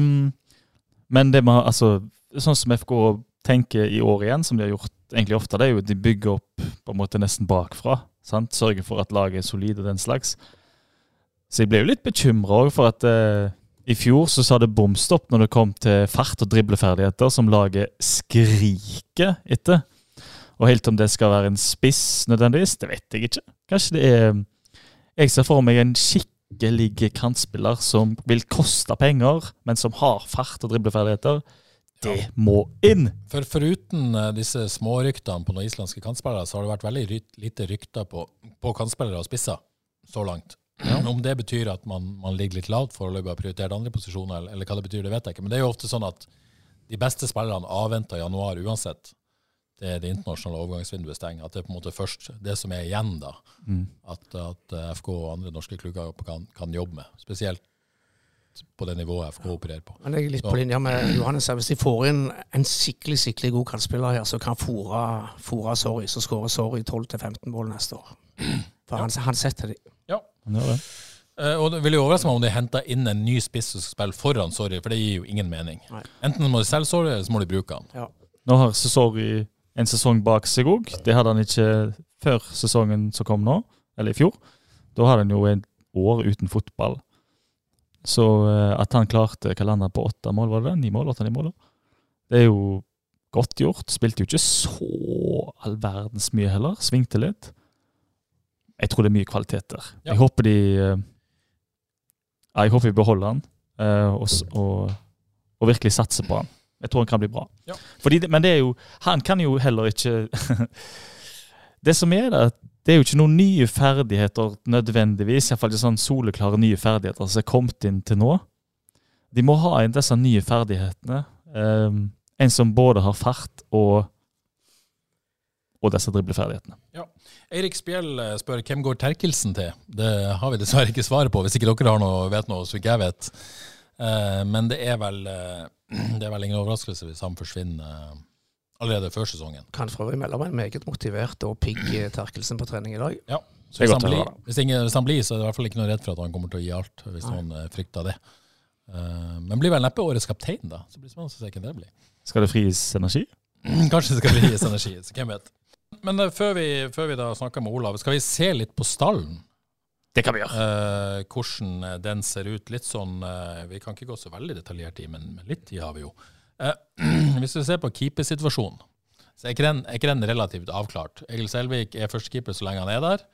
Men det må, altså, sånn som FK tenker i år igjen, som de har gjort egentlig ofte, det er jo at de bygger opp på en måte nesten bakfra, sant? Sørger for at laget er solid og den slags. Så jeg ble jo litt bekymret også for at i fjor så sa det bomstopp når det kom til fart og dribleferdigheter som laget skriker etter. Og helt om det skal være en spiss nødvendigvis, det vet jeg ikke. Kanskje det er... Jeg ser for meg en skikkelig kantspiller som vil koste penger, men som har fart og dribleferdigheter. Det må inn! Foruten disse små ryktene på noen islandske kantspillere, så har det vært veldig lite rykter på kantspillere og spisser så langt. Ja. Om det betyr at man ligger litt lavt for å ha prioritert andre posisjoner, eller hva det betyr, det vet jeg ikke. Men det er jo ofte sånn at de beste spillerne avventer januar uansett det internasjonale overgangsvinduet stenger, at det på en måte først det som er igjen da, at FK og andre norske klubber kan jobbe med, spesielt på det nivået FK opererer på. Men jeg er litt på linje med Johannes. Hvis de får inn en skikkelig god kantspiller her, så kan fora Sorry, så skårer Sorry 12-15 mål neste år. For han setter de. Ja. Han gjør det. Og det vil jo overraske meg om de henter inn en ny spiss som skal spille foran Sorry, for det gir jo ingen mening. Nei. Enten må de selge Sorry, eller så må de bruke han. Ja. Nå har Sorry en sesong bak seg også. Det hadde han ikke før sesongen som kom nå, eller i fjor. Da hadde han jo en år uten fotball. Så at han klarte kalenderen på 8 mål, var det 9 mål, 8-9 mål. Det er jo godt gjort. Spilte jo ikke så all verdens mye heller. Svingte litt. Jeg tror det er mye kvalitet der. Ja. Jeg håper vi beholder han og virkelig satser på han. Jeg tror han kan bli bra. Ja. Men det er jo, han kan jo heller ikke det som er det er jo ikke noen nye ferdigheter nødvendigvis, i hvert fall ikke sånn soleklare nye ferdigheter som er kommet inn til nå. De må ha inn disse nye ferdighetene. En som både har fart og disse dribleferdighetene. Ja. Eirik Spjell spør hvem går Terkelsen til? Det har vi dessverre ikke svaret på, hvis ikke dere vet noe som ikke jeg vet. Men det er vel ingen overraskelse hvis han forsvinner allerede før sesongen. Kan for øvrig melde om en meget motivert og pigg Terkelsen på trening i dag. Ja, så hvis han blir, så er det i hvert fall ikke noe redd for at han kommer til å gi alt, hvis noen frykter det. Men blir vel neppe årets kaptein da, så blir det spennende å se hvem det blir. Skal det fris energi? Kanskje det skal fris energi, så hvem vet. Men før vi da snakker med Olav, skal vi se litt på stallen? Det kan vi gjøre. Hvordan den ser ut, litt sånn, vi kan ikke gå så veldig detaljert i, men litt tid har vi jo. Hvis vi ser på keepersituasjonen, så er ikke den relativt avklart. Egil Selvik er førstekeeper så lenge han er der,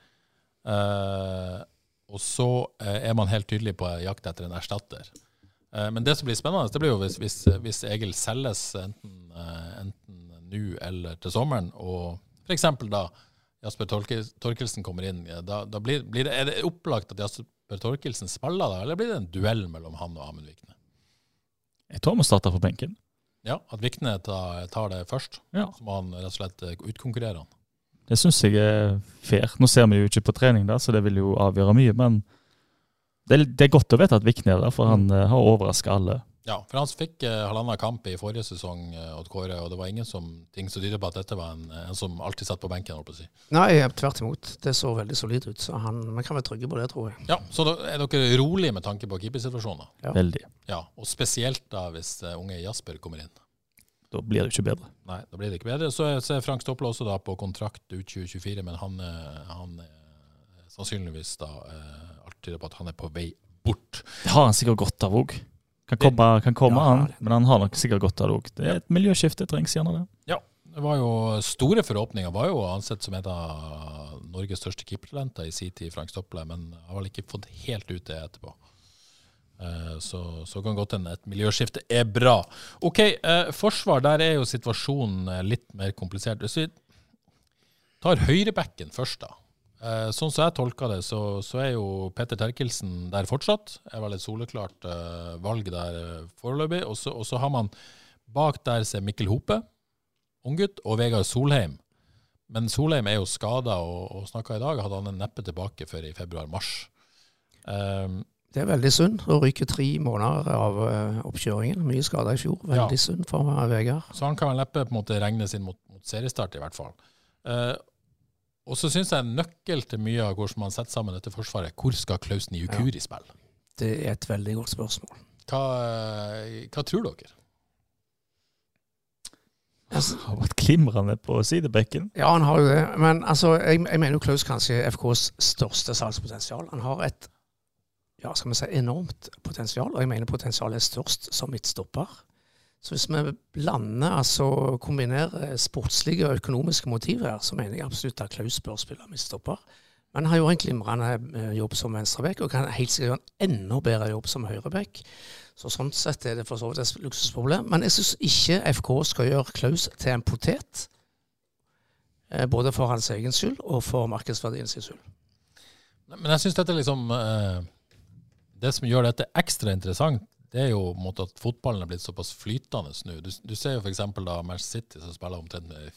og så er man helt tydelig på jakt etter en erstatter. Men det som blir spennende, det blir jo hvis Egil selges enten nå eller til sommeren, og for eksempel da Jasper Torkelsen kommer inn, da er det opplagt at Jasper Torkelsen spiller da, eller blir det en duell mellom han og Amund Vikne? Jeg tror han må starte på benken. Ja, at Vikne tar det først, Ja. så må han rett og slett utkonkurrere han. Det synes jeg er fair. Nå ser vi jo ikke på trening da, så det vil jo avgjøre mye, men det er godt å vite at Vikne er der, for han har overrasket alle. Ja, for han fikk halvannet kamp i forrige sesong åt Kåre, og det var ingen ting som tyder på at dette var en som alltid satt på benken, holdt på å si. Nei, tvert imot. Det så veldig solid ut, så man kan være trygge på det, tror jeg. Ja, så da er dere rolig med tanke på keepersituasjonen? Ja. Veldig. Ja, og spesielt da hvis unge Jasper kommer inn. Da blir det ikke bedre. Nei, da blir det ikke bedre. Så er Frank Stopple også da på kontrakt ut 2024, men han sannsynligvis da alt tyder på at han er på vei bort. Det har han sikkert godt av også. Kan komme Ja, han, men han har nok sikkert godt av det også. Det er et miljøskifte, trengs gjerne det. Ja, det var jo store forhåpninger, var jo ansett som et av Norges største keepertalenter i sin tid, Frank Stopple, men har vel ikke fått helt ut det etterpå. Så kan godt et miljøskifte er bra. Ok, forsvar, der er jo situasjonen litt mer komplisert. Hvis vi tar høyrebekken først da, sånn som jeg tolker det, så er jo Petter Terkelsen der fortsatt. Det er vel et soleklart valg der foreløpig. Og så har man bak der ser Mikkel Hope, unggutt, og Vegard Solheim. Men Solheim er jo skadet, og snakket i dag, hadde han en neppe tilbake før i februar-mars. Det er veldig synd å ryke 3 måneder av oppkjøringen. Mye skadet i fjor. Veldig synd for Vegard. Så han kan vel neppe på en måte regnes inn mot seriestart i hvert fall. Og så synes jeg en nøkkel til mye av hvordan man setter sammen dette forsvaret, hvor skal Klaus Niukuri spille? Det er et veldig godt spørsmål. Hva tror dere? Altså, Han har vært glimrende på sidebekken. ja, han har jo det. Men altså, jeg mener jo Klaus kanskje er FKs største salgspotensial. Han har et skal vi si, enormt potensial, og jeg mener potensialet er størst som midtstopper. Så hvis vi blander, kombinerer sportslige og økonomiske motiver her, så mener jeg absolutt at Klaus bør spille midtstopper. Men han har jo en glimrende jobb som venstrebekk, og kan helt sikkert gjøre en enda bedre jobb som høyrebekk. Så sånn sett er det for så vidt et luksusproblem. Men jeg synes ikke FK skal gjøre Klaus til en potet, både for hans egen skyld og for markedsverdien sin skyld. Men jeg synes dette liksom, det som gjør dette ekstra interessant, det er jo mot at fotballen er blitt såpass flytende nå. Du ser jo for eksempel da Manchester City som spiller omtrent med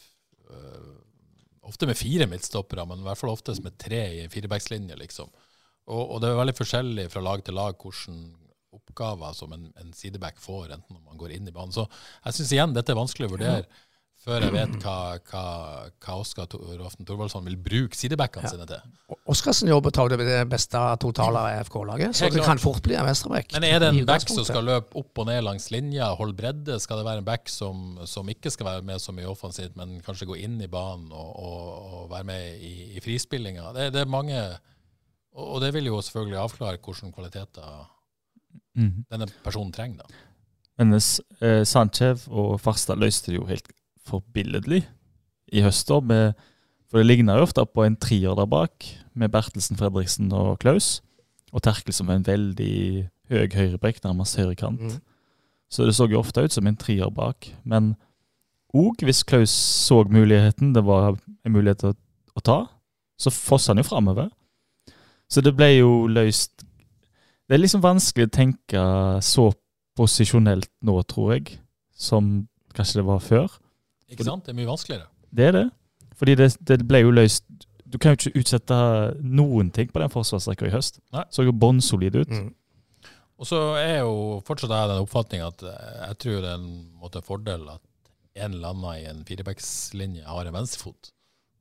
ofte med 4 midtstoppere, men i hvert fall oftest med 3 i en 4-backslinje, liksom. Og det veldig forskjellig fra lag til lag hvordan oppgaver som en sideback får, enten når man går inn i banen. Så jeg synes igjen, dette vanskelig å vurdere før jeg vet hva Oskar Raften Thorvaldsson vil bruke sidebackene sine til. Oskarsen jobber tar det beste totale FK-laget, så det kan fort bli en venstreback. Men er det en back som skal løpe opp og ned langs linja, holde bredde? Skal det være en back som ikke skal være med så mye offensivt, men kanskje gå inn i banen og være med i frispillinga? Det er mange, og det vil jo selvfølgelig avklare hvilke kvaliteter denne personen trenger da. Men Sanchez og Farstad løste det jo helt forbilledlig i høster, for det ligner jo ofte på en trier der bak, med Bertelsen, Fredriksen og Klaus, og Terkel som en veldig høy høyrebrekk, nærmest høyrekant. Så det så jo ofte ut som en trier bak, men også hvis Klaus så muligheten, det var en mulighet å ta, så fosset han jo fremover. Så det ble jo løst. Det er liksom vanskelig å tenke så posisjonelt nå, tror jeg, som kanskje det var før. Ikke sant? Det er mye vanskeligere. Det er det. Fordi det ble jo løst. Du kan jo ikke utsette noen ting på den forsvarsrekka i høst. Nei. Så jo båndsolid ut. Og så er jo fortsatt den oppfatningen at jeg tror det er en fordel at en eller annen i en 4-backslinje har en venstrefot.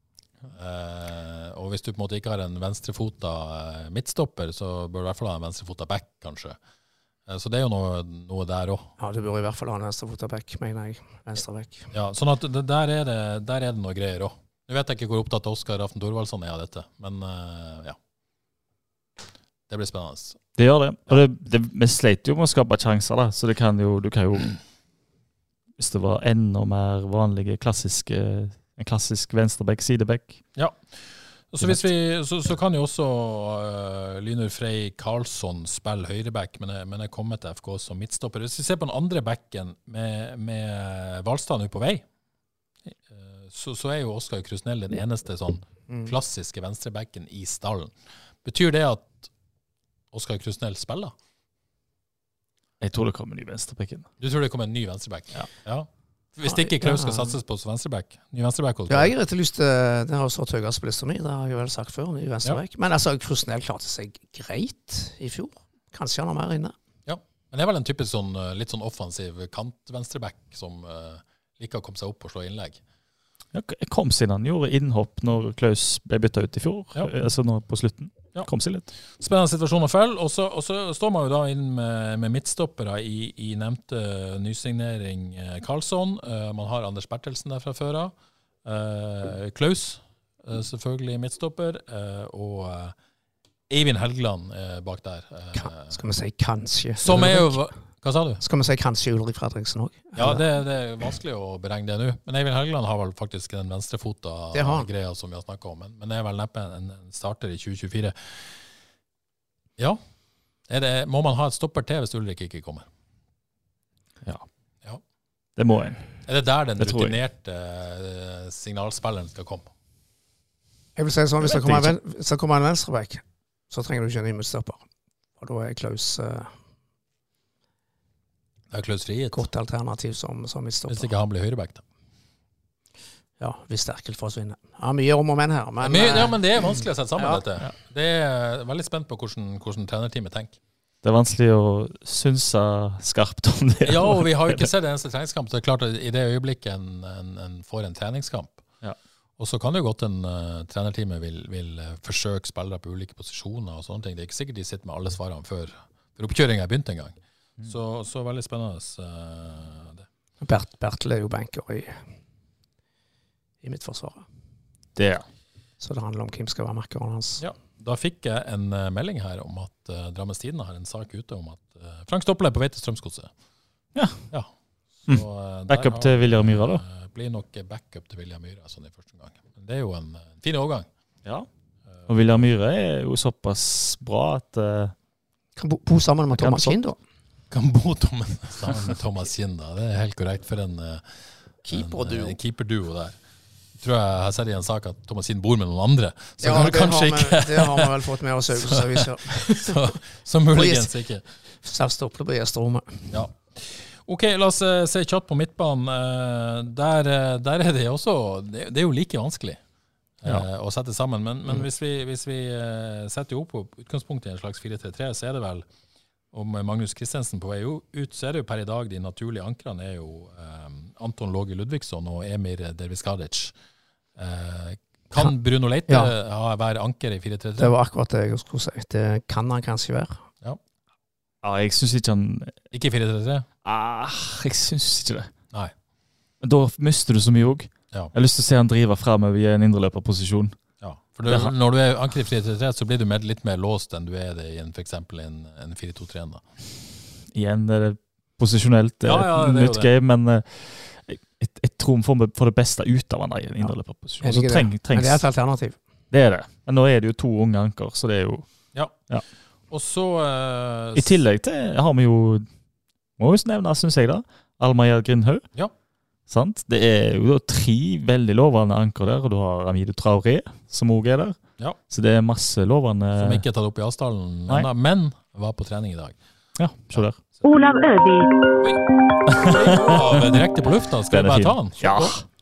Og hvis du på en måte ikke har en venstrefota midtstopper, så bør du i hvert fall ha en venstrefota back, kanskje. Så det er jo noe der også. Ja, du bør i hvert fall ha en venstrefota back, mener jeg. Venstreback. Ja, sånn at der er det noe greier også. Nå vet jeg ikke hvor opptatt Oskar Raften Thorvaldsson er av dette, men ja. Det blir spennende. Det gjør det. Og vi sleit jo med å skape sjanser da, så du kan jo, hvis det var enda mer vanlige, en klassisk venstreback, sideback. Ja. Så, så kan jo også Lynur Frey Karlsson spille høyreback, men jeg kommer til FK som midtstopper. Hvis vi ser på den andre backen med Valstad nå på vei, så er jo Oskar Krusnell den eneste sånn klassiske venstrebacken i stallen. Betyr det at Oskar Krusnell spiller? Jeg tror det kommer en ny venstrebacken. Du tror det kommer en ny venstreback? Ja. Hvis det ikke Klaus skal satses på venstreback. Ny venstreback. Ja, jeg har rett og lyst til, det har stått høyest på lista mi, det har jeg vel sagt før, ny venstreback. Ja. Men altså, Krusnell klarte seg greit i fjor. Kanskje han har mer inne. Ja, men det er vel en typisk sånn, litt sånn offensiv kant-venstreback som liker å komme seg opp og slå innlegg. Ja, kom siden han gjorde innhopp når Klaus ble byttet ut i fjor, altså nå på slutten. Ja. Kom seg litt. Spennende situasjon å følge, og så står man jo da inn med midtstoppere i nevnte nysignering Karlsson. Man har Anders Bertelsen der fra før av. Klaus, selvfølgelig midtstopper, og Eivind Helgeland bak der. Skal vi si kanskje? Som er jo... Hva sa du? Skal vi si kanskje Ulrik Fredriksen også? Ja, det er vanskelig å beregne det nå. Men Eivind Helgeland har vel faktisk den venstrefota greia som vi har snakket om. Men det er vel neppe en starter i 2024. Ja. Må man ha et stopper til hvis Ulrik ikke kommer? Ja. Det må en. Er det der den rutinerte signalspilleren skal komme? Jeg vil si sånn, hvis det kommer en venstreback, så trenger du ikke en midtstopper. Og da er Klaus... Det er Klaus Frihet. Godt alternativ som midtstopper. Hvis ikke han blir høyreback da. Ja, hvis Sterkel forsvinner. Ja, mye om og men her. Men, men det er vanskelig å sette sammen dette. Ja. Det er veldig spent på hvordan trenerteamet tenker. Det er vanskelig å synse skarpt om det. Ja, og vi har jo ikke sett eneste treningskamp. Det er klart at i det øyeblikket en får en treningskamp, og så kan det jo godt en trenerteamet vil forsøke spillere på ulike posisjoner og sånne ting. Det er ikke sikkert de sitter med alle svarene før oppkjøringen er begynt en gang. Så veldig spennende det. Bertel er jo banker i midtforsvaret. Det Så det handler om hvem skal være markeren hans. Ja, da fikk jeg en melding her om at Drammens Tidende har en sak ute om at Frank Stopple er på vei til Strømsgodset. Ja. Så, backup til Viljar Myhra da? Blir nok backup til Viljar Myhra sånn i første gang. Men det er jo en fin overgang. Ja. Og Viljar Myhra er jo såpass bra at... Kan bo sammen med Thomas Kind da? Kan bo sammen med Thomas Kind da. Det er helt korrekt for en keeperduo der. Jeg tror jeg har sett i en sak at Thomas Kind bor med noen andre. Så kanskje ikke. Det har vi vel fått med oss så muligens ikke. Selv Stopple på Gjesterommet. Ja. Ok, la oss se kjapt på midtbanen. Der det også, det jo like vanskelig å sette sammen, men hvis vi setter jo opp på utgangspunktet i en slags 4-3-3, så det vel, om Magnus Christensen på vei ut, så det jo per i dag de naturlige ankrene jo Anton Låge Ludvigsson og Emir Derviskadic. Kan Bruno Leite være anker i 4-3-3? Det var akkurat det jeg skulle si. Det kan han kanskje være. Ja, jeg synes ikke han... Ikke 4-3-3? Jeg synes ikke det. Nei. Men da mister du så mye også. Ja. Jeg har lyst til å se han drive fremover i en indreløperposisjon. Ja, for når du anker i 4-3-3, så blir du litt mer låst enn du det i for eksempel en 4-2-3 da. Igjen er det posisjonelt, det et nytt game, men jeg tror vi får det beste ut av han i en indreløperposisjon. Så men det et alternativ. Det det. Men nå det jo 2 unge anker, så det jo... Ja. Og så... I tillegg til har vi jo, må vi nevne, synes jeg da, Almayer Grindhaug. Ja. Sant? Det jo 3 veldig lovende anker der, og du har Amidou Traoré, som også der. Ja. Så det masse lovende... Som ikke tatt opp i avstanden, men var på trening i dag. Ja, så der. Olav Øby. Direkte på lufta, skal vi bare ta han? Ja.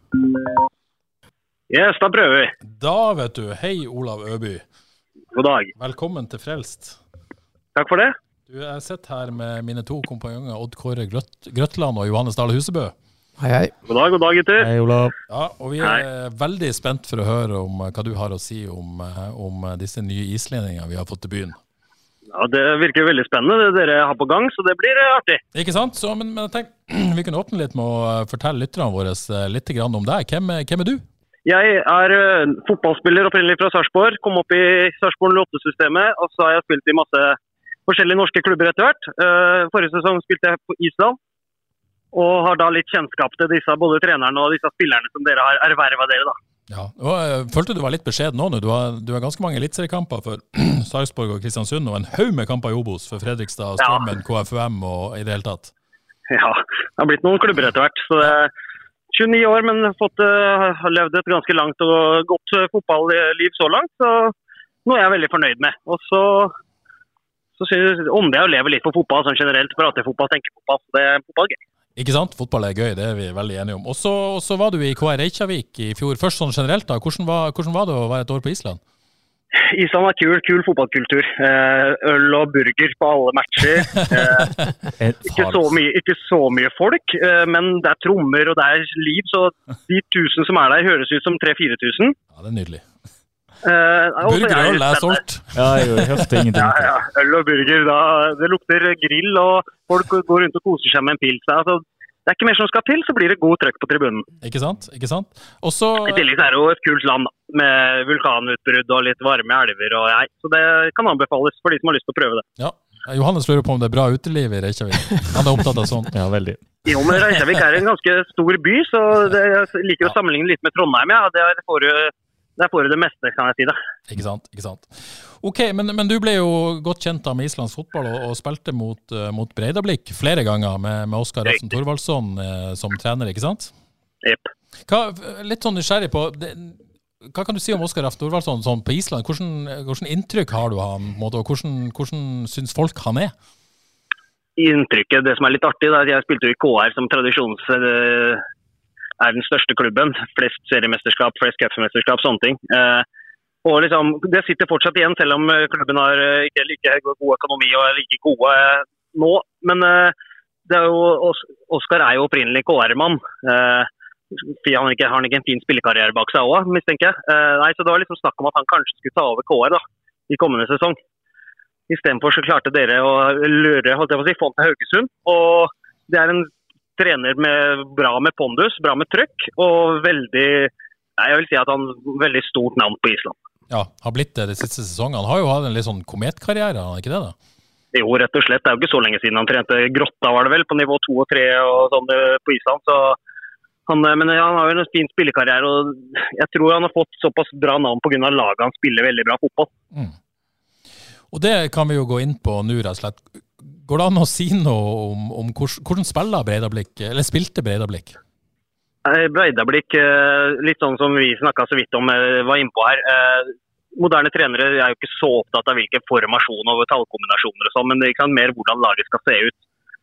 Yes, da prøver vi. Da vet du, hei Olav Øby. God dag. Velkommen til Frelst. Takk for det. Du sitter her med mine 2 kompanjonger, Odd Kåre Grøtland og Johannes Dahle Husebø. Hei. God dag, gutter. Hei, Olav. Ja, og vi veldig spent for å høre om hva du har å si om disse nye islendingene vi har fått til byen. Ja, det virker veldig spennende det dere har på gang, så det blir artig. Ikke sant? Så, men jeg tenkte vi kunne åpne litt med å fortelle lytterne våre litt grann om deg. Hvem du? Jeg fotballspiller opprinnelig fra Sarpsborg, kom opp i Sarpsborg 08-systemet, og så har jeg spilt i masse forskjellige norske klubber etter hvert. Forrige sesong spilte jeg på Island, og har da litt kjennskap til disse, både trenerne og disse spillerne som dere har ervervet dere da. Ja, og følte du var litt beskjeden nå. Du har ganske mange elitseriekamper for Sarpsborg og Kristiansund, og en haug med kamper i Obos for Fredrikstad, Strømmen, KFUM og i det hele tatt. Ja, det har blitt noen klubber etter hvert, så det 29 år, men har levd et ganske langt og godt fotballiv så langt, så nå jeg veldig fornøyd med. Og så synes jeg om det å leve litt på fotball, sånn generelt, prate fotball, tenke fotball, det fotball gøy. Ikke sant? Fotball gøy, det vi veldig enige om. Og så var du i KR Reykjavik i fjor. Først sånn generelt da, hvordan var det å være et år på Island? Island kul fotballkultur. Øl og burger på alle matcher. Ikke så mye folk, men det trommer og det liv, så de 1000 som der høres ut som 3-4 000. Ja, det nydelig. Burger og øl solgt. Ja, jeg hørte ingenting. Ja, øl og burger, det lukter grill, og folk går rundt og koser seg med en pils. Altså, det ikke mer som skal til, så blir det god trøkk på tribunen. Ikke sant? Også... I tillegg det jo et kult land, med vulkanutbrudd og litt varme elver, så det kan anbefales for de som har lyst til å prøve det. Ja, Johannes lurer på om det bra uteliv i Reykjavik. Han opptatt av sånt. Ja, veldig. Jo, men Reykjavik en ganske stor by, så jeg liker å sammenligne litt med Trondheim, der får du det meste, kan jeg si det. Ikke sant. Ok, men du ble jo godt kjent med Islands fotball og spilte mot Breidablikk flere ganger med Oskar Rafsen Thorvaldsson som trener, ikke sant? Jepp. Litt sånn nysgjerrig på, hva kan du si om Oskar Rafsen Thorvaldsson sånn på Island? Hvordan inntrykk har du av ham, og hvordan synes folk han Inntrykket, det som litt artig, er at jeg spilte i KR som tradisjons... den største klubben, flest seriemesterskap, flest cupmesterskap, sånne ting. Og liksom, det sitter fortsatt igjen, selv om klubben har ikke like god økonomi og like gode nå. Men det Oskar jo opprinnelig KR-mann. Har han ikke en fin spillekarriere bak seg også, mistenker jeg. Så det var liksom snakk om at han kanskje skulle ta over KR da, i kommende sesong. I stedet for så klarte dere å lure, holdt jeg på å si, Fonte Haugesund. Og det en trener bra med pondus, bra med trøkk, og jeg vil si at han veldig stort navn på Island. Ja, har blitt det de siste sesongene. Han har jo hatt en litt sånn kometkarriere, har han ikke det da? Jo, rett og slett. Det jo ikke så lenge siden han trente Grotta, var det vel, på nivå 2 og 3 og sånn på Island. Så men han har jo en fin spillekarriere, og jeg tror han har fått såpass bra navn på grunn av laget han spiller veldig bra fotball. Og det kan vi jo gå inn på nå, rett og slett. Går det an å si noe om hvordan spiller Breidablikk, eller spilte Breidablikk? Breidablikk, litt sånn som vi snakket så vidt om, var inne på her. Moderne trenere jo ikke så opptatt av hvilken formasjon og tallkombinasjoner og sånn, men det mer hvordan laget skal se ut.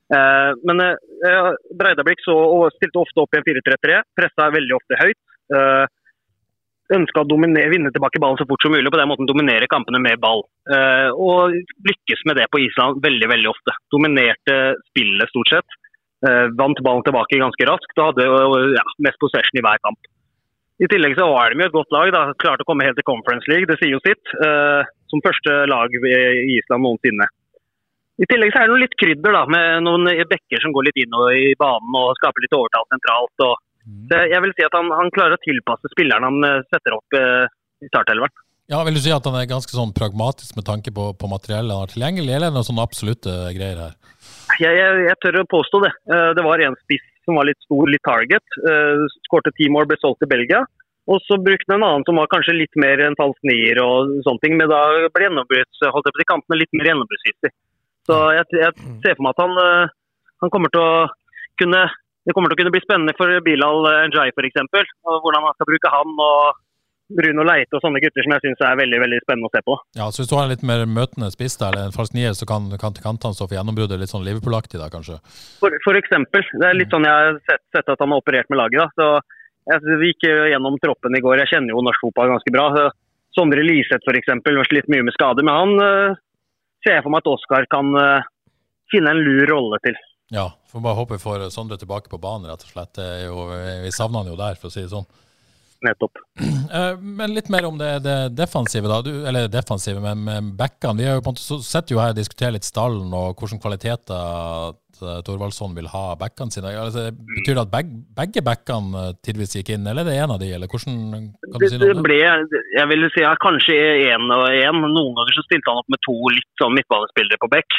Men Breidablikk stilte ofte opp i en 4-3-3, presset veldig ofte høyt. Ønsket å vinne tilbake ballen så fort som mulig, på den måten dominere kampene med ball. Og lykkes med det på Island veldig, veldig ofte. Dominerte spillet stort sett. Vant ballen tilbake ganske raskt og hadde mest possession i hver kamp. I tillegg så var de jo et godt lag, da. Klarte å komme helt til Conference League, det sier jo sitt, som første lag i Island noensinne. I tillegg så det noe litt krydder da, med noen bekker som går litt inn i banen og skaper litt overtall sentralt. Jeg vil si at han klarer å tilpasse spilleren han setter opp i startelveren. Ja, vil du si at han ganske sånn pragmatisk med tanke på materiellet han har tilgjengelig, eller er det noen sånne absolutte greier her? Jeg tør å påstå det. Det var en spiss som var litt stor, litt target. Skårte 10 mål, ble solgt til Belgia. Og så brukte en annen som var kanskje litt mer en falsk nier og sånne ting. Men da ble kantene litt mer gjennombruddsvistig. Så jeg ser for meg at han kommer til å kunne... Det kommer til å kunne bli spennende for Bilal Njai for eksempel. Og hvordan han skal bruke han og Bruno Leite og sånne gutter som jeg synes veldig, veldig spennende å se på. Ja, så hvis du har en litt mer møtende spiss der, eller en falsk nier, så kan kantene stå for gjennombruddet litt sånn Liverpool-aktig da, kanskje? For eksempel. Det litt sånn jeg har sett at han har operert med laget da. Så jeg gikk gjennom troppen i går. Jeg kjenner jo norsk fotball ganske bra. Sondre Liseth for eksempel, var litt mye med skade, men han ser jeg for meg at Oscar kan finne en lur rolle til. Ja, får bare håpe vi får Sondre tilbake på banen, rett og slett. Vi savner han jo der, for å si det sånn. Nettopp. Men litt mer om det defensive da, eller defensive, men med backene. Vi har jo på en måte sett jo her diskutere litt stallen og hvilke kvaliteter Thorvaldsson vil ha backene sine. Altså, betyr det at begge backene tidvis gikk inn, eller er det en av de, eller hvordan kan du si noe om det? Jeg vil si kanskje en og en. Noen ganger så stilte han opp med 2 litt sånn midtbanespillere på back.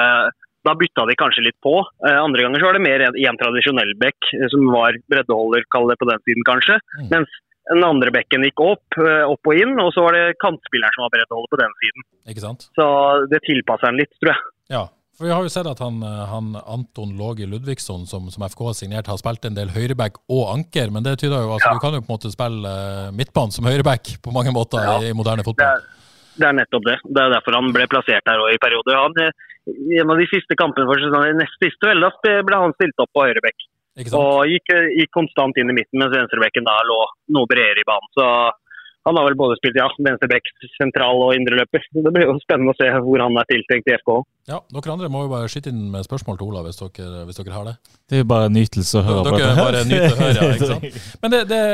Da bytta de kanskje litt på. Andre ganger så var det mer en tradisjonell back, som var breddeholder, kall det på den siden kanskje. Mens den andre bekken gikk opp og inn, og så var det kantspilleren som var breddeholder på den siden. Ikke sant? Så det tilpasser han litt, tror jeg. Ja, for vi har jo sett at han Anton Låge Ludvigsson, som FK har signert, har spilt en del høyreback og anker, men det tyder jo, altså du kan jo på en måte spille midtbanen som høyreback på mange måter i moderne fotball. Det nettopp det. Det derfor han ble plassert her i perioder. I en av de siste kampene for sesongen, nest siste vel, da ble han stilt opp på høyrebekk. Og gikk konstant inn i midten, mens venstrebekken da lå noe bredere i banen. Så han har vel både spilt venstrebekk, sentral og indre løper. Det blir jo spennende å se hvor han tiltenkt i FK. Ja, dere andre må jo bare skyte inn med spørsmål til Olav hvis dere har det. Det er jo bare nytelse å høre på det. Dere bare nyter å høre, ikke sant?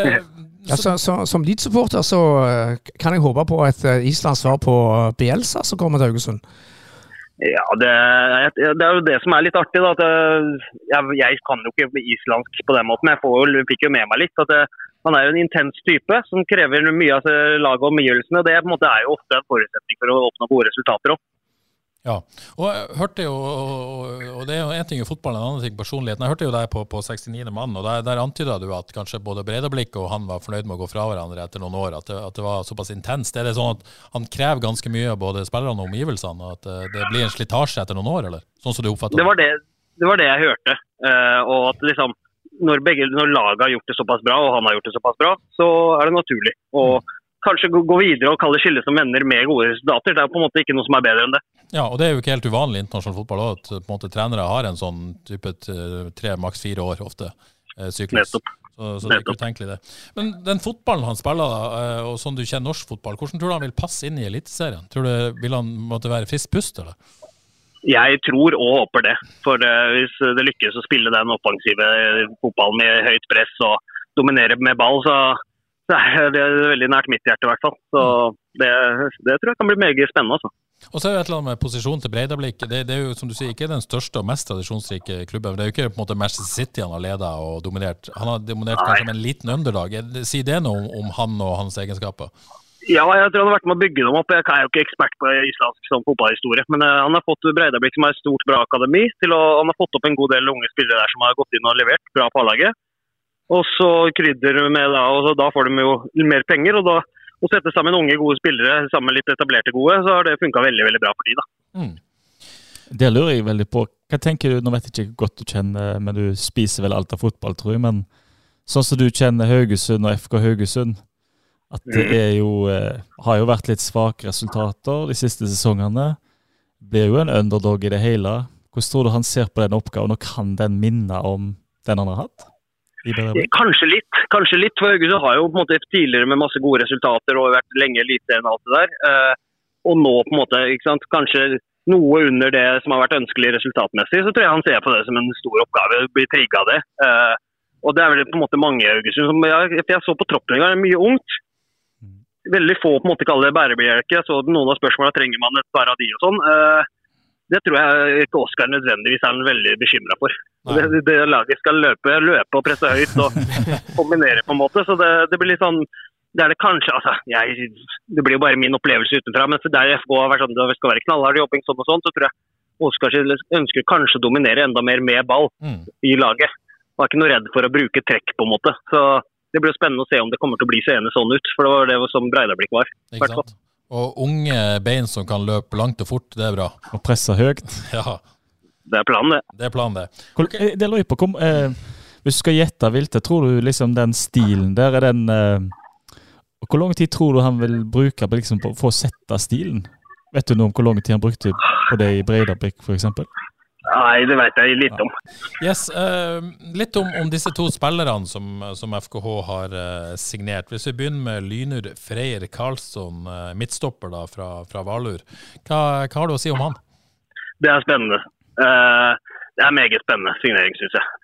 Men som Leeds-supporter så kan jeg håpe på et Islands svar på Bielsa som kommer til Haugesund. Ja, det er jo det som litt artig da, at jeg kan jo ikke islandsk på den måten, men jeg fikk jo med meg litt at han jo en intens type som krever mye av laget og omgivelsene, og det på en måte jo ofte en forutsetning for å oppnå gode resultater også. Ja, og jeg hørte jo, og det jo en ting i fotballen, en annen ting personligheten. Jeg hørte jo deg på 69. mann, og der antydet du at kanskje både Breidablikk og han var fornøyd med å gå fra hverandre etter noen år, at det var såpass intenst. Er det sånn at han krever ganske mye av både spillerne og omgivelsene, at det blir en slitasje etter noen år, eller? Sånn som du oppfattet det? Det var det jeg hørte, og at liksom, når laget har gjort det såpass bra, og han har gjort det såpass bra, så det naturlig. Og kanskje gå videre og kalle skille som venner med gode resultater. Det på en måte ikke noe som bedre enn det. Ja, og det jo ikke helt uvanlig i internasjonal fotball også, at på en måte trenere har en sånn type 3, maks 4 år ofte syklus. Så det ikke utenkelig det. Men den fotballen han spiller da, og sånn du kjenner norsk fotball, hvordan tror du han vil passe inn i eliteserien? Tror du vil han måtte være frisk pust, eller? Jeg tror og håper det. For hvis det lykkes å spille den offensive fotballen med høyt press og dominere med ball, så det veldig nært mitt hjerte i hvert fall. Så det tror jeg kan bli meget spennende. Altså. Og så det et eller annet med posisjonen til Breidablikk. Det jo, som du sier, ikke den største og mest tradisjonsrike klubben. Det jo ikke på en måte Manchester City han har ledet og dominert. Han har dominert kanskje med en liten underlag. Sier det noe om han og hans egenskaper? Ja, jeg tror han har vært med å bygge dem opp. Jeg jo ikke ekspert på islandsk som fotballhistorie, men han har fått Breidablikk som et stort bra akademi, han har fått opp en god del unge spillere der som har gått inn og levert bra på A-laget. Og så krydder med og da får de jo mer penger, og da å sette sammen unge gode spillere sammen med litt etablerte gode, så har det funket veldig, veldig bra for de da. Det lurer jeg veldig på. Hva tenker du, nå vet jeg ikke godt du kjenner, men du spiser vel alt av fotball, tror jeg, men sånn som du kjenner Haugesund og FK Haugesund, at det jo, har jo vært litt svake resultater de siste sesongene, blir jo en underdog i det hele. Hvordan tror du han ser på den oppgaven, og kan den minne om den han har hatt? Kanskje litt, for Haugesund har jo på en måte tidligere med masse gode resultater og vært lenge eliteserien og alt det der. Og nå på en måte, ikke sant, kanskje noe under det som har vært ønskelig resultatmessig, så tror jeg han ser på det som en stor oppgave, blir trigget av det. Og det er vel på en måte mange i Haugesund som jeg så på troppen en gang, mye ungt. Veldig få på en måte kaller det bærebjelke. Jeg så noen av spørsmålene, trenger man et par av de og sånn. Det tror jeg ikke Oskar nødvendigvis er veldig bekymret for. Det laget skal løpe og presse høyt og kombinere på en måte, så det blir litt sånn, det er det kanskje, altså, det blir jo bare min opplevelse utenfra, men der FK har vært sånn, det skal være knallhard jobbing sånn og sånn, så tror jeg Oskar ønsker kanskje å dominere enda mer med ball i laget. Han er ikke noe redd for å bruke trekk på en måte, så det blir jo spennende å se om det kommer til å bli seende sånn ut, for det var det som Breidablikk var. Ikke sant? Og unge bein som kan løpe langt og fort, det er bra. Og presse høyt. Ja. Det er planen, det. Det er planen, det. Det lurer jeg på, hvis du skal gjette Vilte, tror du liksom den stilen der er den... Hvor lang tid tror du han vil bruke liksom, på å sette stilen? Vet du noe om hvor lang tid han brukte på det i Breidablikk, for eksempel? Nei, det vet jeg litt om. Yes, litt om disse to spillerne som FKH har signert. Hvis vi begynner med Lynur Freyr Karlsson, midtstopper da, fra Valur. Hva har du å si om han? Det er spennende. Det er meget spennende signering, synes jeg.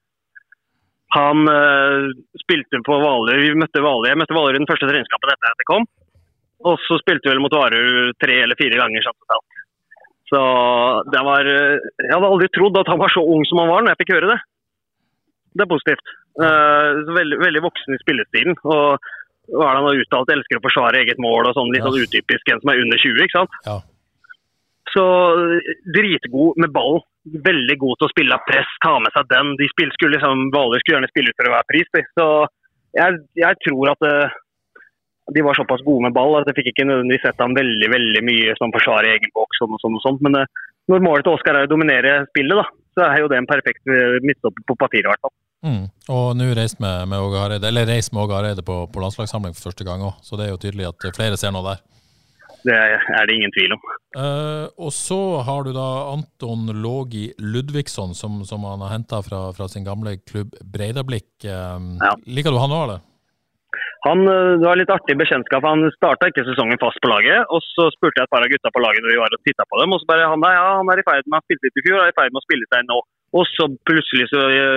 Han spilte på Valur, jeg møtte Valur i den første treningskampen etter at jeg kom, og så spilte vi vel mot Valur 3 eller 4 ganger sånn totalt. Så det var, jeg hadde aldri trodd at han var så ung som han var når jeg fikk høre det. Det er positivt. Veldig, veldig voksen i spillestilen, og hva er det han har uttalt, elsker å forsvare eget mål og sånn litt sånn utypisk, en som er under 20, ikke sant? Ja. Så dritgod med ballen. Veldig god til å spille press, ta med seg den. Valur skulle gjerne spille ut for å være pris. Så jeg tror at de var såpass gode med ball at jeg fikk ikke nødvendigvis sett ham veldig, veldig mye som forsvarer egen boks og sånn. Men når målet til Oskar er å dominere spillet, da, så er jo det en perfekt midtstopper på papiret i hvert fall. Og nå reist med Åge Hareide på landslagssamling for første gang også, så det er jo tydelig at flere ser noe der. Det er det ingen tvil om. Og så har du da Anton Lågi Ludvigsson, som han har hentet fra sin gamle klubb Breidablikk. Liker du han også, eller? Det var litt artig bekjentskap. Han startet ikke sesongen fast på laget, og så spurte jeg et par av gutta på laget når vi var og tittet på dem, og så bare han er i ferd med å spille litt i fjor, er i ferd med å spille seg nå. Og så plutselig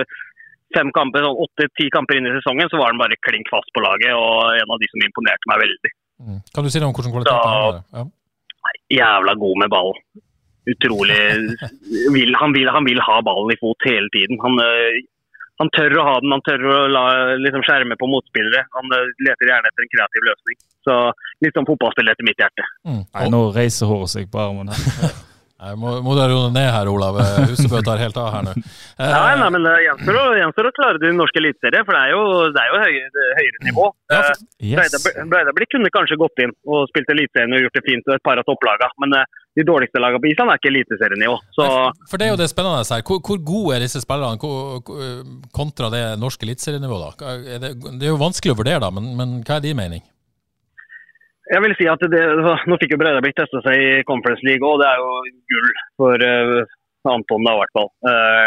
5 kamper, sånn 8-10 kamper inn i sesongen, så var han bare klink fast på laget, og en av de som imponerte meg veldig. Kan du si noe om hvordan kvalitet han har? Ja. Jævla god med ballen. Utrolig. Han vil ha ballen i fot hele tiden. Han tør å ha den, han tør å liksom skjerme på motspillere. Han leter gjerne etter en kreativ løsning. Så litt sånn fotballspill etter mitt hjerte. Nei, nå reiser håret seg på armen her. Nei, må du roe ned her, Olav. Husebø tar helt av her nå. Nei, men det gjenstår å klare det i norske eliteserie, for det er jo høyere nivå. Breidablikk kunne kanskje gått inn og spilt eliteserien og gjort det fint et par av topplagene, men de dårligste lagene på Island er ikke eliteserienivå. For det er jo det spennende her. Hvor gode er disse spillerne kontra det norske eliteserienivå da? Det er jo vanskelig å vurdere da, men hva er din mening? Jeg vil si at nå fikk jo Breidablikk testet seg i Conference League, og det er jo gull for Anton da i hvert fall.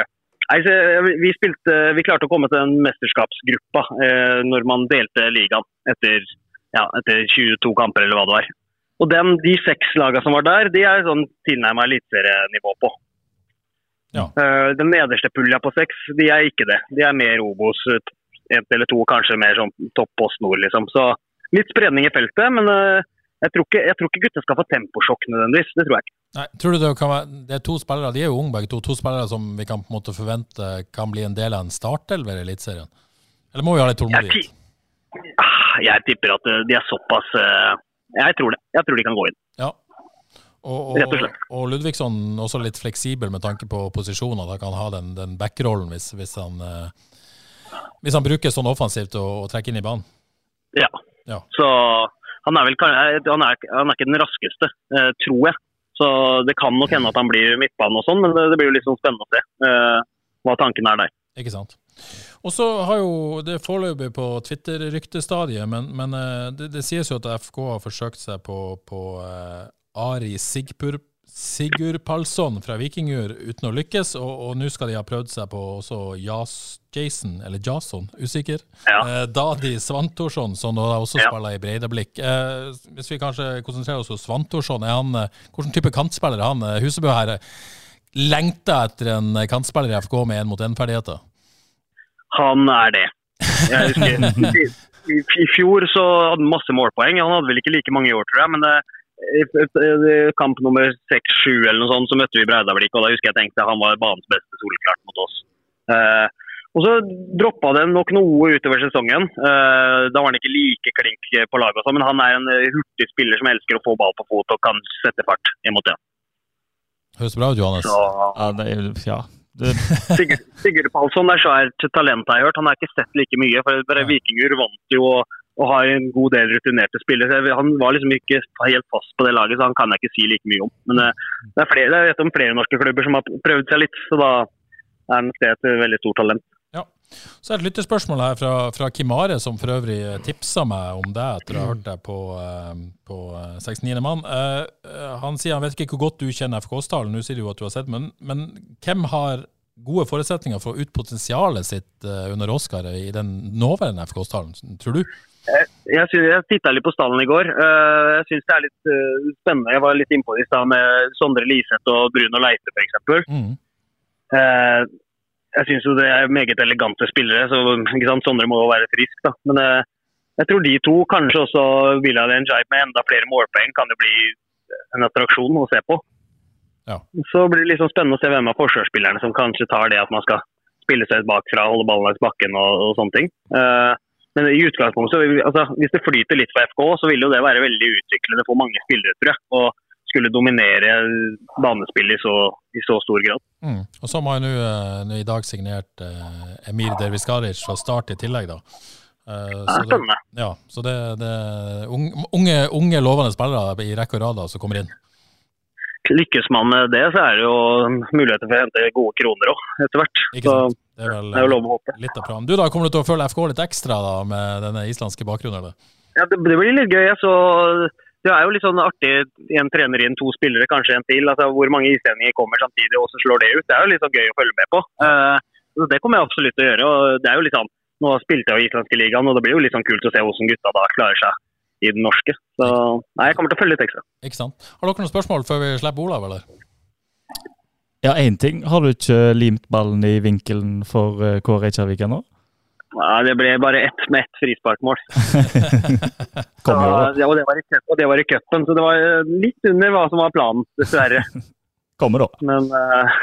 Vi klarte å komme til en mesterskapsgruppa når man delte ligaen etter 22 kamper eller hva det var. Og de 6 lagene som var der, de er sånn tilnærmet eliteserienivå på. Ja. Den nederste pulja på 6, de er ikke det. De er mer Obos, 1 eller 2, kanskje mer sånn topp post nord liksom. Så litt spredning i feltet, men jeg tror ikke gutter skal få temposjokk nødvendigvis, det tror jeg ikke. Nei, tror du det er 2 spillere, de er jo unge begge 2 spillere som vi kan på en måte forvente kan bli en del av en startelver i elitserien? Eller må vi ha litt tålmodighet? Jeg tipper at de er såpass, jeg tror det. Jeg tror de kan gå inn. Ja. Og Ludvigsson også litt fleksibel med tanke på posisjonen, at han kan ha den backrollen hvis han bruker sånn offensivt og trekker inn i banen. Ja. Så han er ikke den raskeste, tror jeg. Så det kan nok hende at han blir midtbanen og sånn, men det blir jo litt sånn spennende å se hva tanken er der. Ikke sant. Og så har jo det foreløpig på Twitter-ryktestadiet, men det sies jo at FK har forsøkt seg på Ari Sigurd Palsson fra Vikingur uten å lykkes, og nå skal de ha prøvd seg på også Jason, usikker. Ja. Dadi Svantorsson, som da også spiller i Breidablikk. Hvis vi kanskje konsentrerer oss på Svantorsson, hvordan type kantspiller han? Husebø her lengter etter en kantspiller i FK med 1-mot-1-ferdigheter. Han det. Jeg husker, i fjor så hadde han masse målpoeng. Han hadde vel ikke like mange i år, tror jeg, men i kamp nummer 6-7 eller noe sånt, så møtte vi Breidablikk, og da husker jeg tenkte han var banens beste solklart mot oss. Og så droppet det nok noe utover sesongen. Da var han ikke like klink på laget også, men han en hurtig spiller som elsker å få ball på fot og kan sette fart imot det. Høres bra ut, Johannes. Så, Sigurd Palsson så et talent, har jeg hørt. Han har ikke sett like mye, for Vikingur vant jo og har en god del rutinerte spillere. Han var liksom ikke helt fast på det laget, så han kan jeg ikke si like mye om. Men det jeg vet om flere norske klubber som har prøvd seg litt, så da han et veldig stort talent. Ja, så et lyttespørsmål her fra Kimare, som for øvrig tipset meg om det etter å ha hørt deg på 69. mann. Han sier han vet ikke hvor godt du kjenner FK-stallen, nå sier du at du har sett, men hvem har gode forutsetninger for å ut potensialet sitt under Oskar i den nåværende FK-stallen, tror du? Jeg tittet litt på stallen i går. Jeg synes det litt spennende. Jeg var litt innpå det i sted med Sondre Liseth og Bruno Leite, for eksempel. Jeg synes jo det meget elegante spillere, så ikke sant, Sondre må jo være frisk da. Men jeg tror de to, kanskje også Bilal Njai med enda flere målpoeng, kan det bli en attraksjon å se på. Ja. Så blir det liksom spennende å se hvem av forsvarsspillerne som kanskje tar det at man skal spille seg bakfra, holde ballen langs bakken og sånne ting. Men i utgangspunktet, altså, hvis det flyter litt for FK, så vil jo det være veldig utviklende for mange spillere, tror jeg, og skulle dominere banespill i så stor grad. Og så har jeg nå i dag signert Emir Derviskaric fra Start i tillegg da. Spennende. Så det unge lovende spillere i rekke og rad som kommer inn. Lykkes man med det, så det jo muligheter for å hente gode kroner også, etter hvert. Ikke sant? Det jo lov å håpe. Litt av planen. Du da, kommer du til å følge FK litt ekstra da, med denne islandske bakgrunnen, eller? Ja, det blir litt gøy. Så det jo litt sånn artig, en trener inn, 2 spillere, kanskje en til. Altså, hvor mange islendinger kommer samtidig, og så slår det ut. Det jo litt så gøy å følge med på. Så det kommer jeg absolutt til å gjøre, og det jo litt sånn, nå spilte jeg jo i islandske ligaen, og det blir jo litt sånn kult å se hvordan gutta da klarer seg i den norske. Så nei, jeg kommer til å følge litt ekstra. Ikke sant. Har dere noen spørsmål før vi slipper Olav, eller? Ja, en ting. Har du ikke limt ballen i vinkelen for K. Reykjavik ennå? Ja, det ble bare med ett frisparkmål. Kom jo da. Og det var i cupen, så det var litt under hva som var planen, dessverre. Kommer da. Men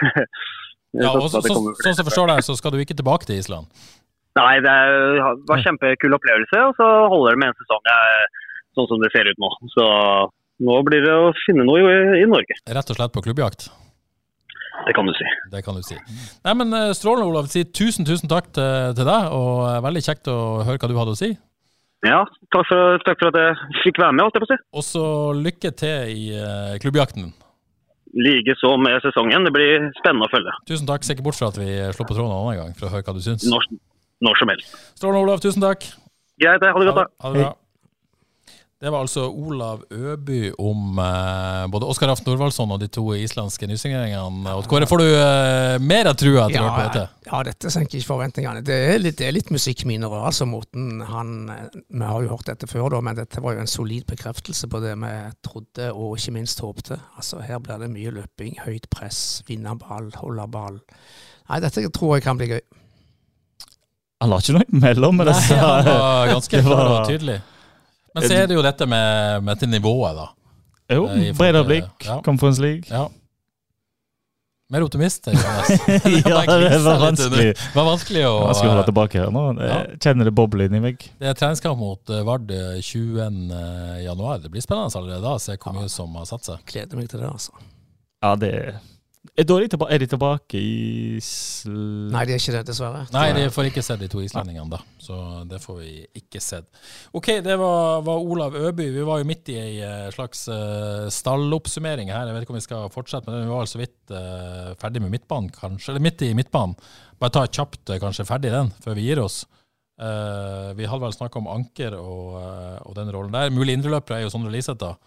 ja, og sånn som jeg forstår deg, så skal du ikke tilbake til Island? Nei, det var en kjempekul opplevelse, og så holder det med en sesong sånn som det ser ut nå. Så nå blir det å finne noe i Norge. Rett og slett på klubbjakt? Det kan du si. Det kan du si. Nei, men strålende, Olav. Si tusen takk til deg, og veldig kjekt å høre hva du hadde å si. Ja, takk for at jeg fikk være med, alt jeg på å si. Og så lykke til i klubbjakten. Like så med sesongen. Det blir spennende å følge. Tusen takk. Ser ikke bort fra at vi slår på tråden en annen gang for å høre hva du syns. Når som helst. Strålende, Olav. Tusen takk. Greit, ha det godt da. Ha det bra. Det var altså Olav Øby om både Oskar Aft Norvaldsson og de 2 islandske nysigneringene. Og Kåre, får du mer av trua etter å høre på dette? Ja, dette senker ikke forventningene. Det er litt musikkminner, altså måten vi har jo hørt dette før da, men dette var jo en solid bekreftelse på det vi trodde og ikke minst håpte. Altså her blir det mye løping, høyt press, vinne ball, holde ball. Nei, dette tror jeg kan bli gøy. Han la ikke noe mellom med disse. Nei, han var ganske klar og tydelig. Men så det jo dette med til nivået da. Jo, Breidablikk, Conference League. Ja. Mer optimist, Johannes. Ja, det var vanskelig. Det var vanskelig å... Jeg skal holde tilbake her nå. Jeg kjenner det bobler inn i meg. Det treningskamp mot Vard 20. januar. Det blir spennende allerede da, se hvor mye som har satt seg. Gleder meg til det, altså. Ja, det er de tilbake i Nei, de er ikke det, dessverre. Nei, de får ikke se de 2 islendingene da. Så det får vi ikke sett. Ok, det var Olav Øby. Vi var jo midt i en slags stalloppsummering her. Jeg vet ikke om vi skal fortsette med det. Vi var altså vidt ferdig med midtbanen, kanskje. Eller midt i midtbanen. Bare ta kjapt kanskje ferdig den, før vi gir oss. Vi hadde vel snakket om Anker og den rollen der. Mulig indreløpere jo Sondre Liseth da.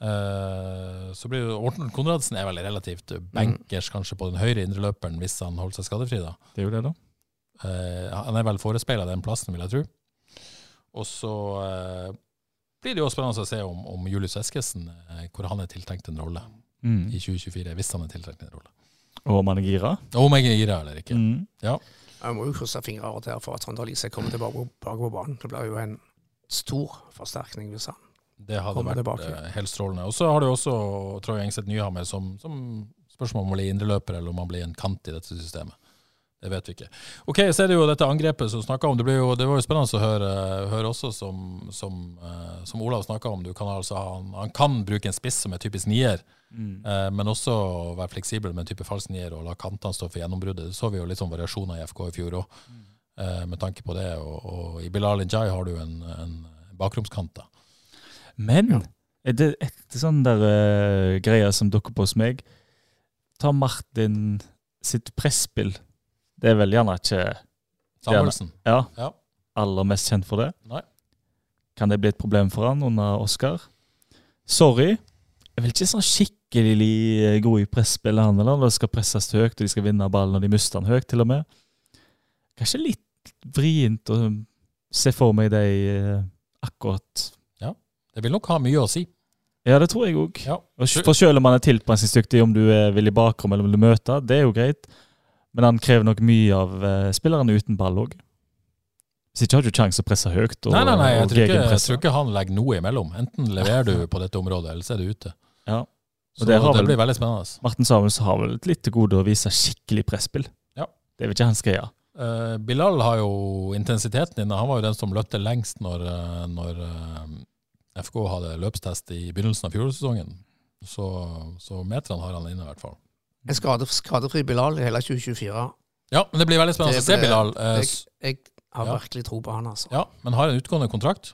Så blir jo Orten Konradsen er vel relativt bankers kanskje på den høyre indreløperen hvis han holder seg skadefri da. Det er jo det da. Han er vel forespeilet den plassen, vil jeg tro. Og så blir det jo spennende å se om Julius Eskesen, hvor han er tiltenkt en rolle i 2024, hvis han er tiltenkt en rolle. Og om han er gira? Og om jeg er gira eller ikke. Ja. Jeg må jo krysse fingre av for at Trønder Lise kommer tilbake på banen. Det blir jo en stor forsterkning hvis han det hadde kommer vært tilbake. Helt strålende. Og så har du også Troy Engstedt Nyhammer som spørsmål om han blir indreløper eller om han blir en kant i dette systemet. Det vet vi ikke. Ok, så er det jo dette angrepet som snakket om. Det var jo spennende å høre også som Olav snakket om. Han kan bruke en spiss som er typisk nier, men også være fleksibel med en type falsk nier og la kantene stå for gjennombruddet. Det så vi jo litt sånn variasjoner i FK i fjor også, med tanke på det. Og i Bilal Njai har du en bakromskant da. Men er det etter sånn der greier som dukker på hos meg, ta Martin sitt presspill. Det er vel gjerne ikke Samuelsen. Ja, Ja. aller mest kjent for det. Nei. Kan det bli et problem for han under Oscar? Sorry, jeg er vel ikke sånn skikkelig god i presspill han, eller når det skal presses høyt, og de skal vinne ballen, og de mister han høyt til og med. Kanskje litt vrient å se for meg det akkurat. Det vil nok ha mye å si. Ja, det tror jeg også. Ja. For selv om han er tilpasningsdyktig, om du vil i bakrom eller om du møter, det er jo greit. Men han krever nok mye av spillerne uten ball også. Hvis ikke har du sjanse å presse høyt. Nei, jeg tror ikke han legger noe imellom. Enten leverer du på dette området, eller så er du ute. Ja. Så det blir veldig spennende. Martin Samuelsen har vel litt til gode å vise skikkelig presspill. Ja. Det er vel ikke hans greie. Bilal har jo intensiteten inne. Han var jo den som løpte lengst når FK hadde løpstest i begynnelsen av fjorårssesongen. Så meterne har han inne i hvert fall. En skadefri Bilal i hele 2024. Ja, men det blir veldig spennende å se Bilal. Jeg har virkelig tro på han, altså. Ja, men har en utgående kontrakt.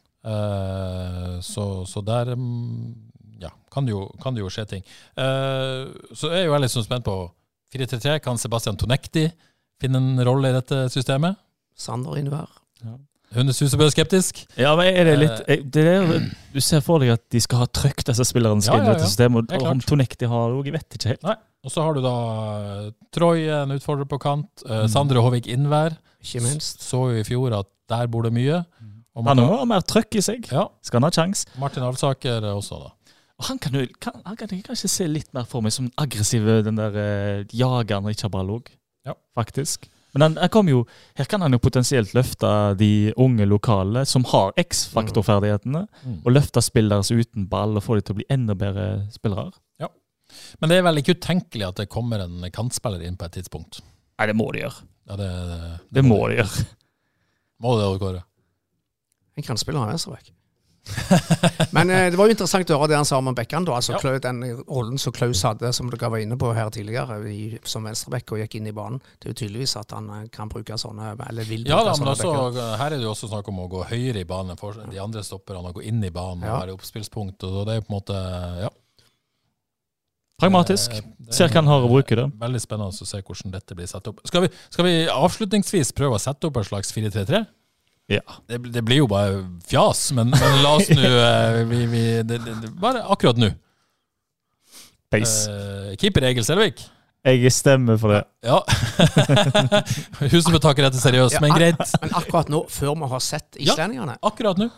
Så der kan det jo skje ting. Så er jeg jo litt spent på 4-3-3. Kan Sebastian Tonekti finne en rolle i dette systemet? Sander Innvær. Ja. Hundeshuset bør skeptisk. Ja, men er det litt du ser for deg at de skal ha trykk disse spillerne skal inn i dette systemet, og om Tonekti har det, jeg vet ikke helt. Nei. Og så har du da Troy, en utfordrer på kant, Sandre Håvik Innvær. Ikke minst. Så jo i fjor at der bor det mye. Han har mer trykk i seg. Ja. Skal han ha sjans. Martin Alsaker også da. Og han kan kanskje se litt mer for meg som aggressiv, den der jageren og ikke har ball også. Ja. Faktisk. Men her kan han jo potensielt løfte de unge lokale som har X-faktorferdighetene, og løfte spillere uten ball og få de til å bli enda bedre spillere. Ja, men det er vel ikke utenkelig at det kommer en kantspiller inn på et tidspunkt. Nei, det må de gjøre. Ja, det må de gjøre. Må det Kåre? En kantspiller har venstrebekk. Men det var jo interessant å høre det han sa om Bekkan, da. Altså den rollen som Klaus hadde, som dere var inne på her tidligere, som venstrebekk og gikk inn i banen. Det er jo tydeligvis at han kan bruke sånne, eller vil bruke sånne bekker. Her er det jo også snakk om å gå høyere i banen for de andre stopperne, å gå inn i banen og være i oppspillspunkt, og det er jo på en måte, pragmatisk. Ser hva han har å bruke det. Veldig spennende å se hvordan dette blir satt opp. Skal vi avslutningsvis prøve å sette opp en slags 4-3-3? Ja. Det blir jo bare fjas, men la oss nå bare akkurat nå. Keeper Egil Selvik. Jeg stemmer for det. Ja. Huset takker dette seriøst, men greit. Men akkurat nå, før vi har sett islendingene. Akkurat nå.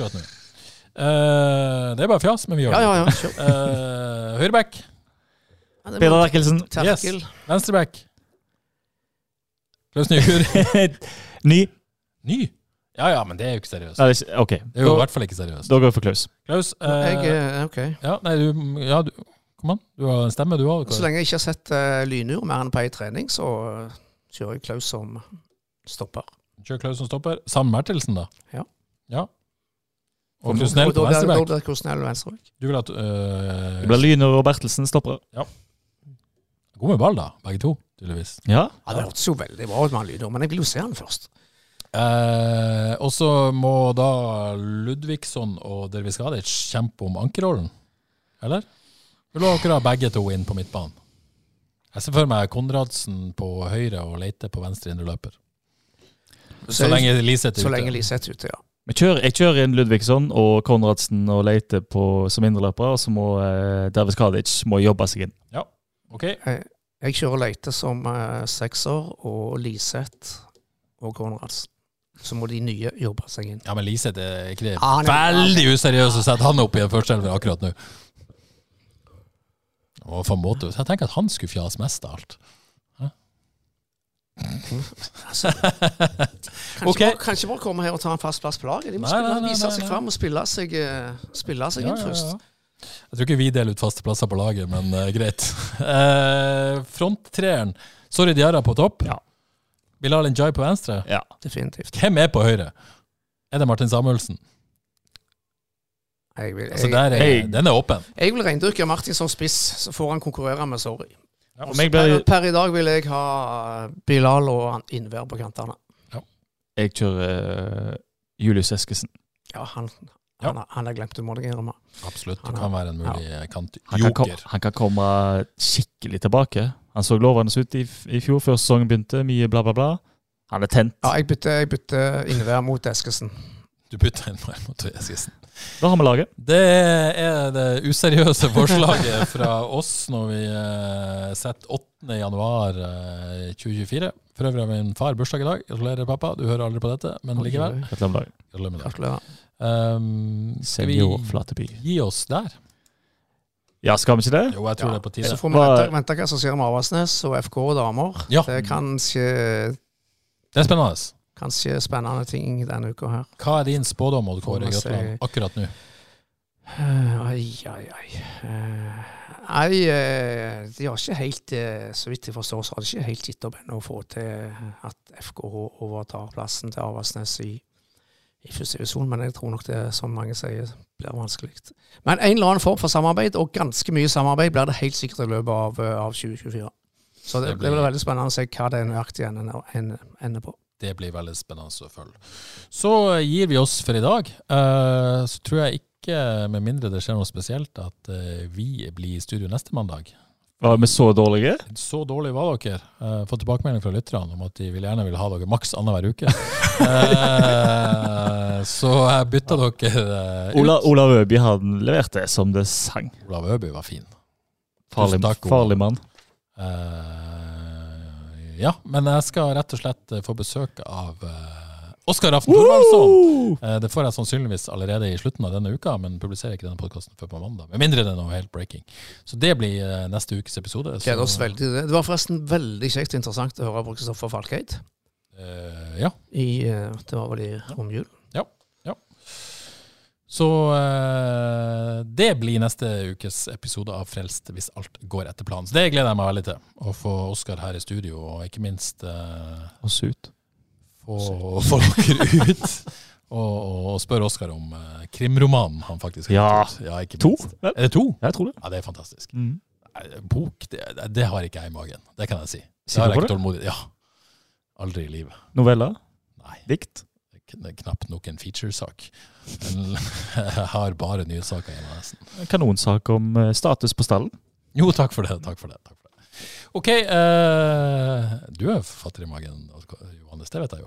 Det er bare fjas, men vi gjør det. Ja. Høyrebekk. Peder Akkelsen. Yes. Venstrebekk. Klaus Nykur. Ny. Ja, men det er jo ikke seriøst. Ok. Det er jo i hvert fall ikke seriøst. Da går jeg for Klaus. Klaus, ok. Ja, nei, kom an. Du har en stemme, du har. Så lenge jeg ikke har sett Lynur mer enn på en trening, så kjører jeg Klaus som stopper. Kjører Klaus som stopper. Sam Mertelsen da? Ja. Og Krusnell på venstrebekk? Da er Krusnell venstrebekk. Du vil at... det blir Lynur og Bertelsen stopper. Ja. God med ball da, begge to, tydeligvis. Ja. Det hørtes jo veldig bra ut med Lynur, men jeg vil jo se han først. Og så må da Ludvigsson og Dervis Gadic kjempe om ankerrollen, eller? Vil dere ha begge to inn på midtbanen? Jeg ser for meg Konradsen på høyre og Leite på venstre indreløper. Så lenge Liseth er ute. Så lenge Liseth er ute, ja. Jeg kjører inn Ludvigsson og Konradsen og Leite som indreløpere, og så må David Kadic må jobbe seg inn. Ja, ok. Jeg kjører Leite som 6-er, og Liseth og Konradsen. Så må de nye jobbe seg inn. Ja, men Liseth er ikke det veldig useriøs å sette han opp i en førsteelver akkurat nå. Og for en måte, så jeg tenker at han skulle fjas mest av alt. Kan ikke bare komme her og ta en fast plass på laget. De må vise seg frem og spille seg inn først. Jeg tror ikke vi deler ut faste plasser på laget, men greit. Fronttreeren, Sorry Diarra på topp. Ja. Bilal Njai på venstre. Ja, definitivt. Hvem er på høyre? Er det Martin Samuelsen? Den er åpen. Jeg vil reindyrke Martin som spiss, så får han konkurrere med Sorry. Ja, per i dag vil jeg ha Bilal og Innvær på kantene. Ja. Jeg kjører Julius Eskesen. Ja, han er glemt, du må det gjøre med. Absolutt, det kan være en mulig kantjoker. Han kan komme skikkelig tilbake. Han så lovende ut i fjor, før sesongen begynte, mye bla bla bla. Han er tent. Ja, jeg bytter Innvær mot Eskesen. Du bytter Innvær mot Eskesen. Da har vi laget. Det er det useriøse forslaget fra oss når vi setter 8. januar 2024. For øvrig har min far bursdag i dag. Gratulerer, pappa. Du hører aldri på dette, men likevel. Gratulerer med dagen. Skal vi gi oss der? Ja, skal vi ikke det? Jo, jeg tror det er på tide. Så får vi vente hva som skjer med Avaldsnes og FK og damer. Ja. Det er spennende. Kanskje spennende ting denne uka her. Hva er din spådom, Odd Kåre Grøtland, akkurat nå? De har ikke helt, så vidt jeg forstår, så har de ikke helt gitt opp ennå å få til at FKH overtar plassen til Avaldsnes i første divisjon, men jeg tror nok det, som mange sier, blir vanskelig. Men en eller annen form for samarbeid, og ganske mye samarbeid, blir det helt sikkert i løpet av 2024. Så det blir veldig spennende å se hva det er nøyaktig ender på. Det blir veldig spennende å følge. Så gir vi oss for i dag. Så tror jeg ikke, med mindre det skjer noe spesielt, at vi blir i studio neste mandag. Var vi så dårlige? Så dårlige var dere. Fått tilbakemelding fra lytterne om at de gjerne vil ha dere maks annenhver uke. Så jeg bytta dere ut. Olav Øby hadde levert det som det sang. Olav Øby var fin. Farlig mann. Ja, men jeg skal rett og slett få besøk av Oskar Aften Thorvaldsson. Det får jeg sannsynligvis allerede i slutten av denne uka, men publiserer ikke denne podcasten før på mandag. Med mindre det er noe helt breaking. Så det blir neste ukes episode. Gleder oss veldig. Det var forresten veldig kjekt og interessant å høre på Kristoffer Falkeid. Ja. Det var vel i romjul. Ja. Så det blir neste ukes episode av Frelst hvis alt går etter planen. Så det gleder jeg meg veldig til. Å få Oskar her i studio, og ikke minst oss ut. Få dere ut. Og spørre Oskar om krimromanen han faktisk har gjort. Ja, ikke minst. 2? Er det 2? Jeg tror det. Ja, det er fantastisk. Bok, det har ikke jeg i magen. Det kan jeg si. Det har jeg ikke tålmodig. Ja. Aldri i livet. Noveller? Nei. Dikt? Det er knapt nok en feature-sak. Jeg har bare nyhetssaker hjemme nesten. Kanonsak om status på stallen? Jo, takk for det. Ok, du er forfatter i magen, Johannes, det vet jeg jo.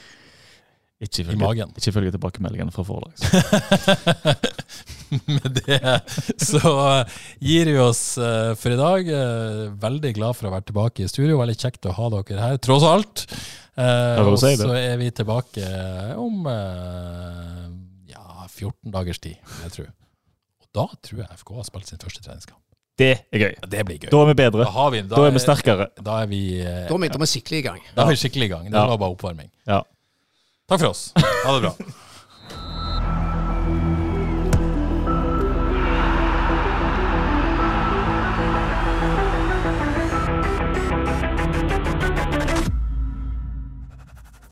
Ikke følge tilbakemeldingene fra forlag. Med det så gir vi oss for i dag. Veldig glad for å være tilbake i studio. Veldig kjekt å ha dere her, tross alt. Og så er vi tilbake om 14 dagers tid, jeg tror. Og da tror jeg FK har spilt sin første treningskamp. Det er gøy. Det blir gøy. Da er vi bedre. Da er vi sterkere. Da er vi skikkelig i gang. Da er vi skikkelig i gang. Det var bare oppvarming. Ja. Takk for oss. Ha det bra.